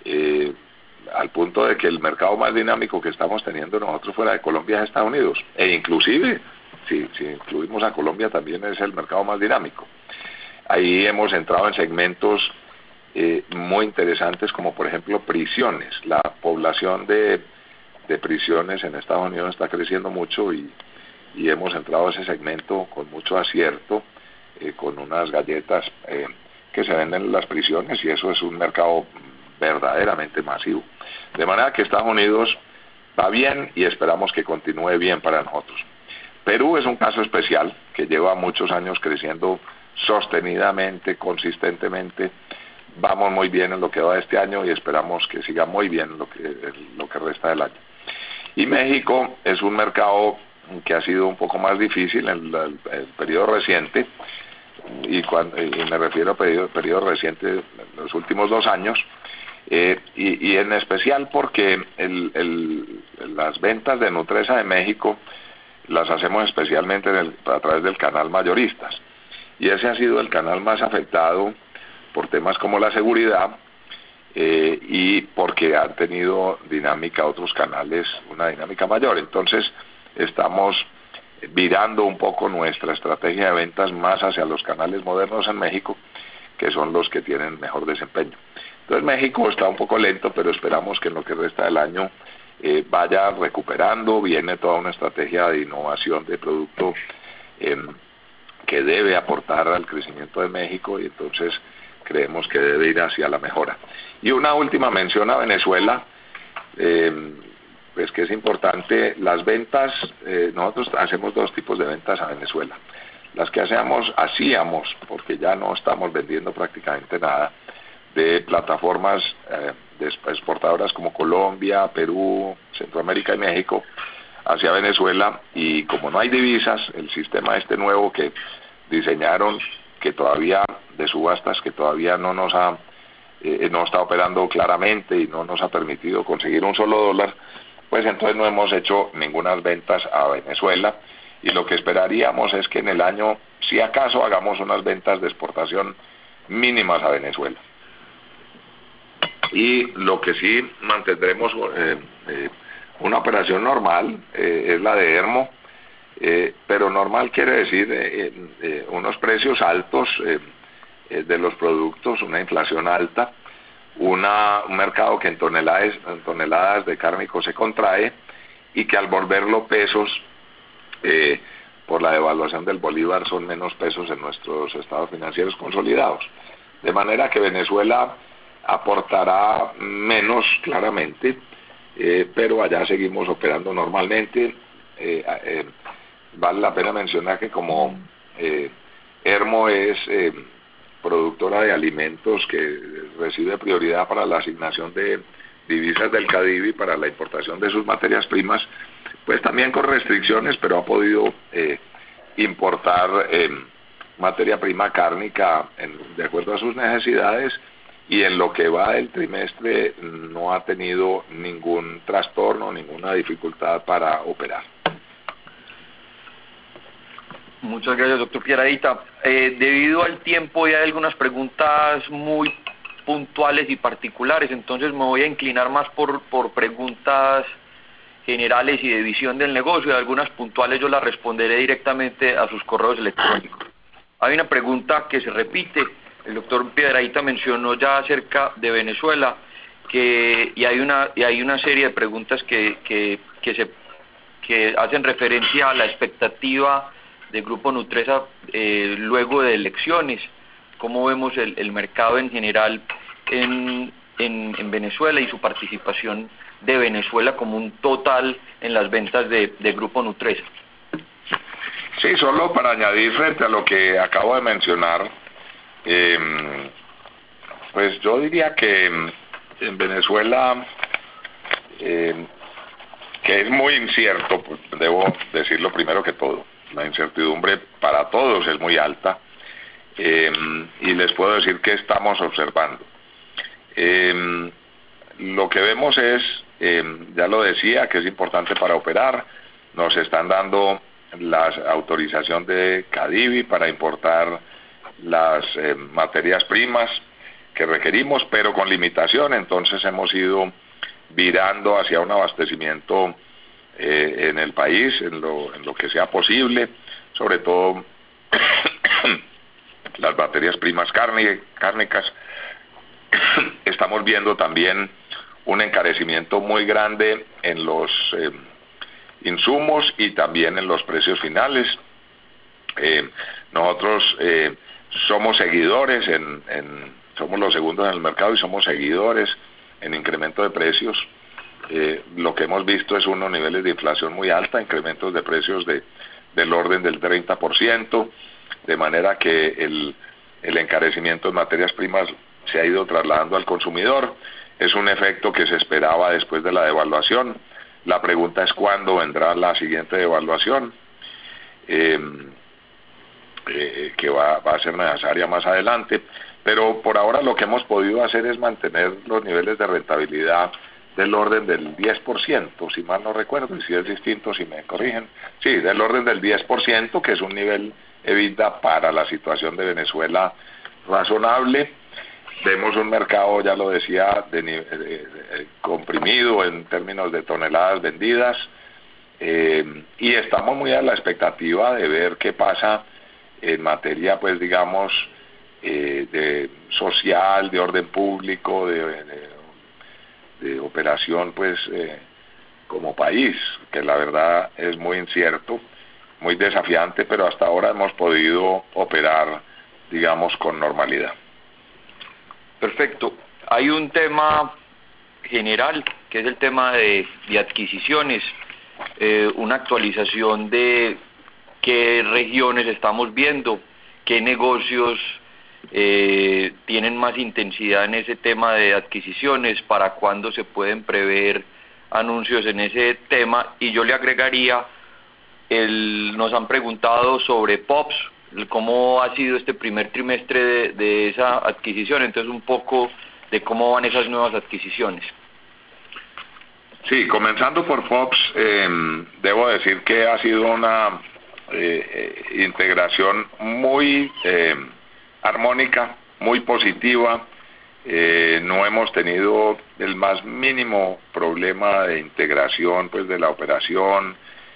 al punto de que el mercado más dinámico que estamos teniendo nosotros fuera de Colombia es Estados Unidos, e inclusive si incluimos a Colombia también es el mercado más dinámico. Ahí hemos entrado en segmentos muy interesantes, como por ejemplo prisiones. La población de prisiones en Estados Unidos está creciendo mucho, y hemos entrado a ese segmento con mucho acierto, con unas galletas que se venden en las prisiones, y eso es un mercado verdaderamente masivo. De manera que Estados Unidos va bien y esperamos que continúe bien para nosotros. Perú es un caso especial, que lleva muchos años creciendo sostenidamente, consistentemente. Vamos muy bien en lo que va de este año y esperamos que siga muy bien lo que resta del año. Y México es un mercado que ha sido un poco más difícil en el periodo reciente, y me refiero a periodo reciente, los últimos 2 años, y en especial porque las ventas de Nutresa de México las hacemos especialmente a través del canal mayoristas, y ese ha sido el canal más afectado por temas como la seguridad, y porque han tenido dinámica otros canales, una dinámica mayor. Entonces estamos virando un poco nuestra estrategia de ventas más hacia los canales modernos en México, que son los que tienen mejor desempeño. Entonces México está un poco lento, pero esperamos que en lo que resta del año vaya recuperando. Viene toda una estrategia de innovación de producto que debe aportar al crecimiento de México, y entonces creemos que debe ir hacia la mejora. Y una última mención a Venezuela, pues que es importante, las ventas, nosotros hacemos dos tipos de ventas a Venezuela. Las que hacíamos, porque ya no estamos vendiendo prácticamente nada, de plataformas de exportadoras como Colombia, Perú, Centroamérica y México, hacia Venezuela, y como no hay divisas, el sistema nuevo que diseñaron, que todavía, de subastas, que todavía no está operando claramente y no nos ha permitido conseguir un solo dólar, pues entonces no hemos hecho ninguna ventas a Venezuela, y lo que esperaríamos es que en el año, si acaso, hagamos unas ventas de exportación mínimas a Venezuela. Y lo que sí mantendremos una operación normal, es la de Hermo, pero normal quiere decir unos precios altos de los productos, una inflación alta, un mercado que en toneladas de cárnico se contrae, y que al volverlo pesos, por la devaluación del bolívar, son menos pesos en nuestros estados financieros consolidados. De manera que Venezuela aportará menos, claramente, pero allá seguimos operando normalmente. Vale la pena mencionar que como Hermo es productora de alimentos, que recibe prioridad para la asignación de divisas del Cadivi para la importación de sus materias primas, pues también con restricciones, pero ha podido importar materia prima cárnica de acuerdo a sus necesidades, y en lo que va del trimestre no ha tenido ningún trastorno, ninguna dificultad para operar. Muchas gracias, doctor Piedradita. Debido al tiempo, ya hay algunas preguntas muy puntuales y particulares, entonces me voy a inclinar más por preguntas generales y de visión del negocio, y algunas puntuales yo las responderé directamente a sus correos electrónicos. Hay una pregunta que se repite, el doctor Piedradita mencionó ya acerca de Venezuela, y hay una serie de preguntas que hacen referencia a la expectativa del Grupo Nutresa luego de elecciones. ¿Cómo vemos el mercado en general en Venezuela, y su participación de Venezuela como un total en las ventas de Grupo Nutresa? Sí, solo para añadir frente a lo que acabo de mencionar, pues yo diría que en Venezuela, que es muy incierto, pues debo decirlo primero que todo, la incertidumbre para todos es muy alta, y les puedo decir que estamos observando. Lo que vemos es, ya lo decía, que es importante para operar. Nos están dando la autorización de Cadivi para importar las materias primas que requerimos, pero con limitación. Entonces hemos ido virando hacia un abastecimiento en el país, en lo que sea posible, sobre todo las materias primas cárnicas. Estamos viendo también un encarecimiento muy grande en los insumos y también en los precios finales. Nosotros somos seguidores, somos los segundos en el mercado, y somos seguidores en incremento de precios. Lo que hemos visto es unos niveles de inflación muy alta, incrementos de precios del orden del 30%, de manera que el encarecimiento de materias primas se ha ido trasladando al consumidor. Es un efecto que se esperaba después de la devaluación. La pregunta es cuándo vendrá la siguiente devaluación, que va a ser necesaria más adelante, pero por ahora lo que hemos podido hacer es mantener los niveles de rentabilidad del orden del 10%, si mal no recuerdo, y si es distinto, si me corrigen. Sí, del orden del 10%, que es un nivel EBITDA para la situación de Venezuela razonable. Vemos un mercado, ya lo decía, comprimido en términos de toneladas vendidas, y estamos muy a la expectativa de ver qué pasa en materia, pues digamos, de social, de orden público, de operación, pues como país, que la verdad es muy incierto, muy desafiante, pero hasta ahora hemos podido operar, digamos, con normalidad. Perfecto. Hay un tema general, que es el tema de adquisiciones, una actualización de qué regiones estamos viendo, qué negocios tienen más intensidad en ese tema de adquisiciones, para cuándo se pueden prever anuncios en ese tema. Y yo le agregaría, nos han preguntado sobre POPs, cómo ha sido este primer trimestre de esa adquisición, entonces un poco de cómo van esas nuevas adquisiciones. Sí, comenzando por POPs, debo decir que ha sido una integración muy armónica, muy positiva. No hemos tenido el más mínimo problema de integración, pues, de la operación,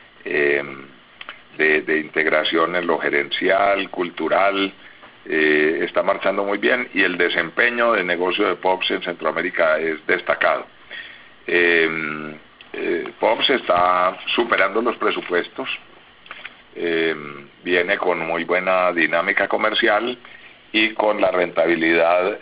de integración en lo gerencial, cultural. Está marchando muy bien, y el desempeño de negocio de POPs en Centroamérica es destacado. POPs está superando los presupuestos, viene con muy buena dinámica comercial y con la rentabilidad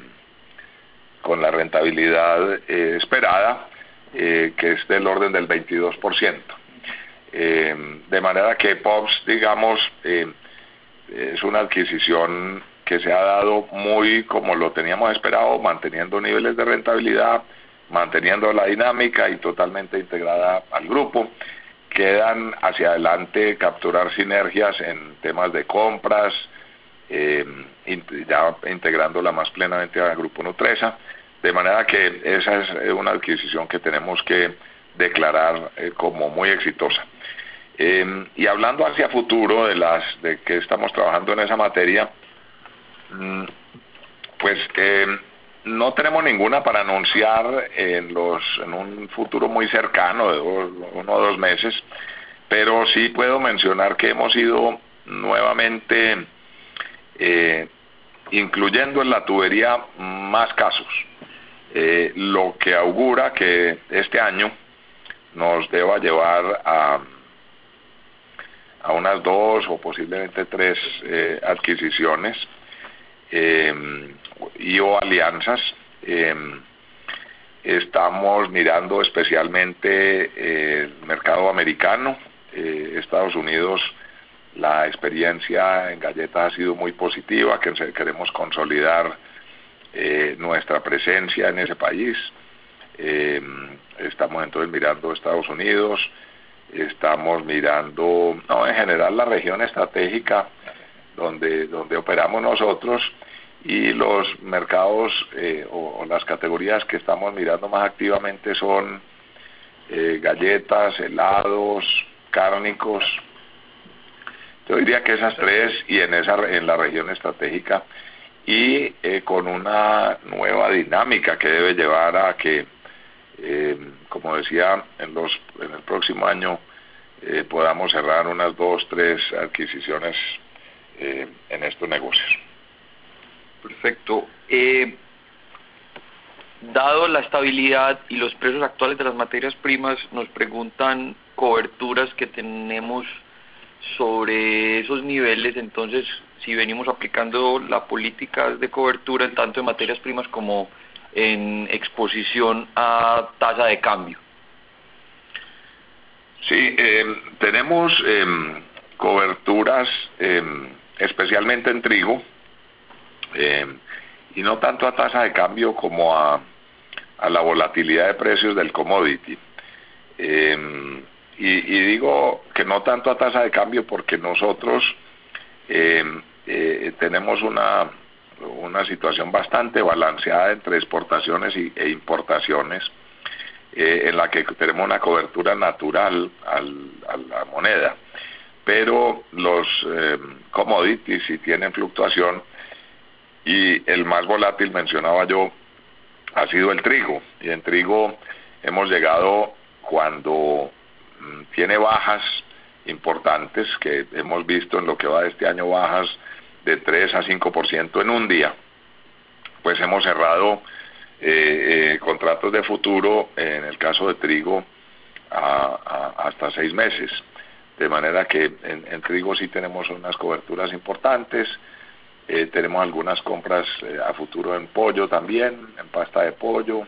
esperada, que es del orden del 22%. De manera que POPs, digamos, es una adquisición que se ha dado muy como lo teníamos esperado, manteniendo niveles de rentabilidad, manteniendo la dinámica y totalmente integrada al grupo. Quedan hacia adelante capturar sinergias en temas de compras, ya integrándola más plenamente al grupo Nutresa, de manera que esa es una adquisición que tenemos que declarar como muy exitosa. Y hablando hacia futuro de que estamos trabajando en esa materia, pues no tenemos ninguna para anunciar en un futuro muy cercano, de 1 o 2 meses, pero sí puedo mencionar que hemos ido nuevamente incluyendo en la tubería más casos, lo que augura que este año nos deba llevar a unas 2 o posiblemente 3 adquisiciones o alianzas. Estamos mirando especialmente el mercado americano, Estados Unidos. La experiencia en galletas ha sido muy positiva, que queremos consolidar nuestra presencia en ese país. Estamos entonces mirando Estados Unidos, estamos mirando, en general, la región estratégica donde operamos nosotros, y los mercados o las categorías que estamos mirando más activamente son galletas, helados, cárnicos. Yo diría que esas 3, y en la región estratégica, y con una nueva dinámica que debe llevar a que, como decía, en el próximo año podamos cerrar unas 2, 3 adquisiciones en estos negocios. Perfecto. Dado la estabilidad y los precios actuales de las materias primas, nos preguntan coberturas que tenemos sobre esos niveles. Entonces, si venimos aplicando la política de cobertura en tanto en materias primas como en exposición a tasa de cambio. Sí, tenemos coberturas especialmente en trigo, y no tanto a tasa de cambio como a la volatilidad de precios del commodity. Y digo que no tanto a tasa de cambio porque nosotros tenemos una situación bastante balanceada entre exportaciones e importaciones, en la que tenemos una cobertura natural a la moneda, pero los commodities sí tienen fluctuación, y el más volátil, mencionaba yo, ha sido el trigo. Y en trigo hemos llegado, cuando tiene bajas importantes, que hemos visto en lo que va de este año bajas de 3 a 5% en un día, pues hemos cerrado contratos de futuro, en el caso de trigo, hasta 6 meses, de manera que en trigo sí tenemos unas coberturas importantes. tenemos algunas compras a futuro en pollo también, en pasta de pollo,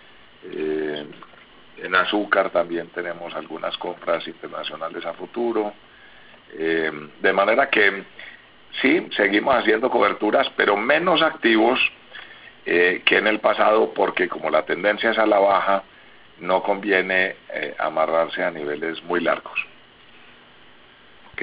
en azúcar también tenemos algunas compras internacionales a futuro, de manera que sí, seguimos haciendo coberturas, pero menos activos que en el pasado, porque como la tendencia es a la baja, no conviene amarrarse a niveles muy largos. Ok.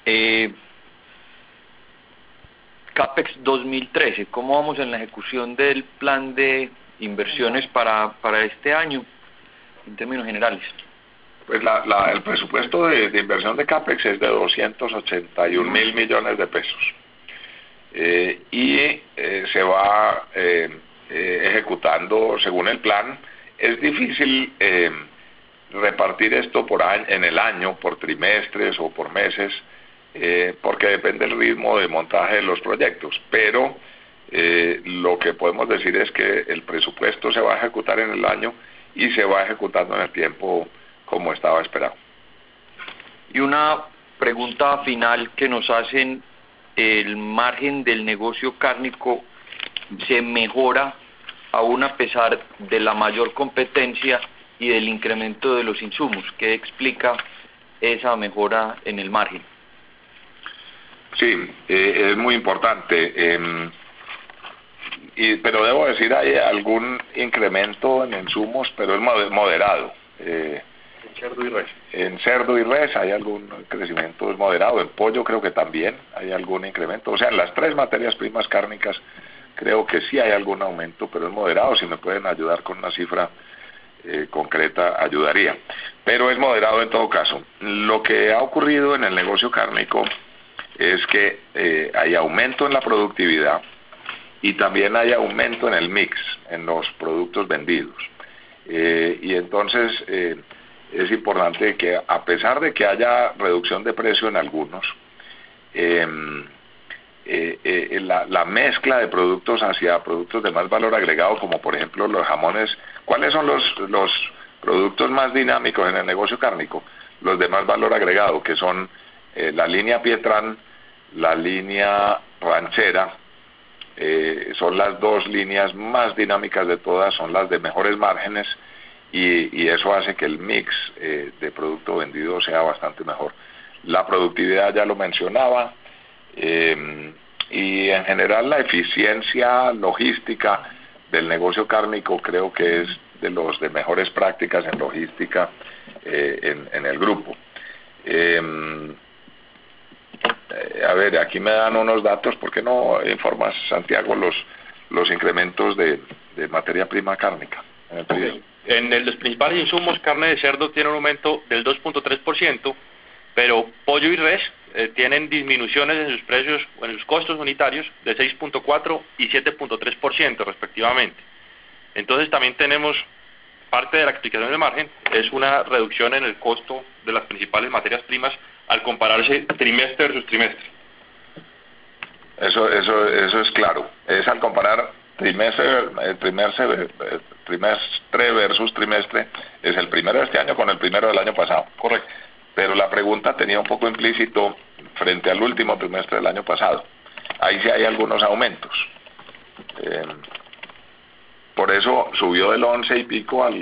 CAPEX 2013, ¿cómo vamos en la ejecución del plan de inversiones para este año, en términos generales? Pues el presupuesto de inversión de CAPEX es de 281 mil millones de pesos. Se va ejecutando según el plan. Es difícil repartir esto en el año, por trimestres o por meses, porque depende del ritmo de montaje de los proyectos, pero lo que podemos decir es que el presupuesto se va a ejecutar en el año y se va ejecutando en el tiempo como estaba esperado. Y una pregunta final que nos hacen: el margen del negocio cárnico se mejora aún a pesar de la mayor competencia y del incremento de los insumos. ¿Qué explica esa mejora en el margen? Sí, es muy importante, pero debo decir hay algún incremento en insumos, pero es moderado. En cerdo y res. En cerdo y res hay algún crecimiento moderado, en pollo creo que también hay algún incremento, o sea, en las tres materias primas cárnicas creo que sí hay algún aumento, pero es moderado. Si me pueden ayudar con una cifra concreta, ayudaría, pero es moderado en todo caso. Lo que ha ocurrido en el negocio cárnico es que hay aumento en la productividad y también hay aumento en el mix, en los productos vendidos. Y entonces es importante que, a pesar de que haya reducción de precio en algunos, la mezcla de productos hacia productos de más valor agregado, como por ejemplo los jamones. ¿Cuáles son los productos más dinámicos en el negocio cárnico? Los de más valor agregado, que son la línea Pietrán, la línea Ranchera. Son las dos líneas más dinámicas de todas, son las de mejores márgenes, y eso hace que el mix de producto vendido sea bastante mejor. La productividad ya lo mencionaba, y en general la eficiencia logística del negocio cárnico creo que es de los de mejores prácticas en logística en el grupo. A ver, aquí me dan unos datos. ¿Por qué no informas, Santiago, los incrementos de materia prima cárnica? Okay. En los principales insumos, carne de cerdo tiene un aumento del 2.3%, pero pollo y res tienen disminuciones en sus precios o en sus costos unitarios de 6.4 y 7.3% respectivamente. Entonces también tenemos parte de la explicación del margen, es una reducción en el costo de las principales materias primas al compararse trimestre versus trimestre. Eso es claro. Es al comparar trimestre versus trimestre, es el primero de este año con el primero del año pasado. Correcto. Pero la pregunta tenía un poco implícito frente al último trimestre del año pasado. Ahí sí hay algunos aumentos. Por eso subió del 11 y pico al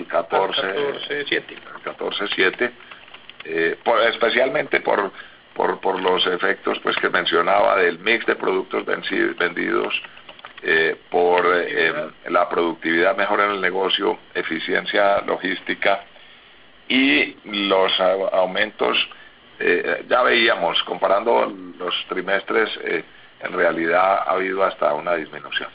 14.7, especialmente por los efectos pues que mencionaba del mix de productos vendidos, por la productividad mejor en el negocio, eficiencia logística y los aumentos. Ya veíamos, comparando los trimestres, en realidad ha habido hasta una disminución.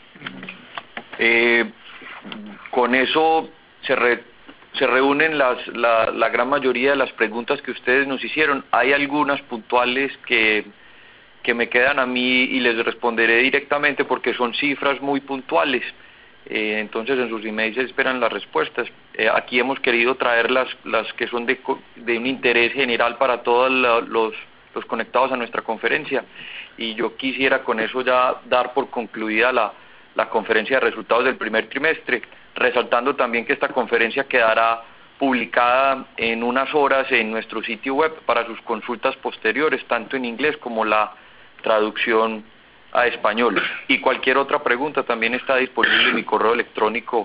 Con eso se reúnen la gran mayoría de las preguntas que ustedes nos hicieron. Hay algunas puntuales que me quedan a mí y les responderé directamente porque son cifras muy puntuales. Entonces en sus emails esperan las respuestas. Aquí hemos querido traer las que son de un interés general para todos los conectados a nuestra conferencia, y yo quisiera con eso ya dar por concluida la conferencia de resultados del primer trimestre, resaltando también que esta conferencia quedará publicada en unas horas en nuestro sitio web para sus consultas posteriores, tanto en inglés como la traducción a español. Y cualquier otra pregunta también está disponible en mi correo electrónico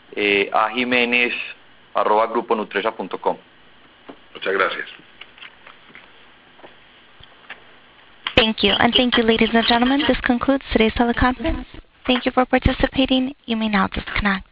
ajimenez@gruponutresa.com. Muchas gracias. Thank you. And thank you, ladies and gentlemen. This concludes today's teleconference. Thank you for participating. You may now disconnect.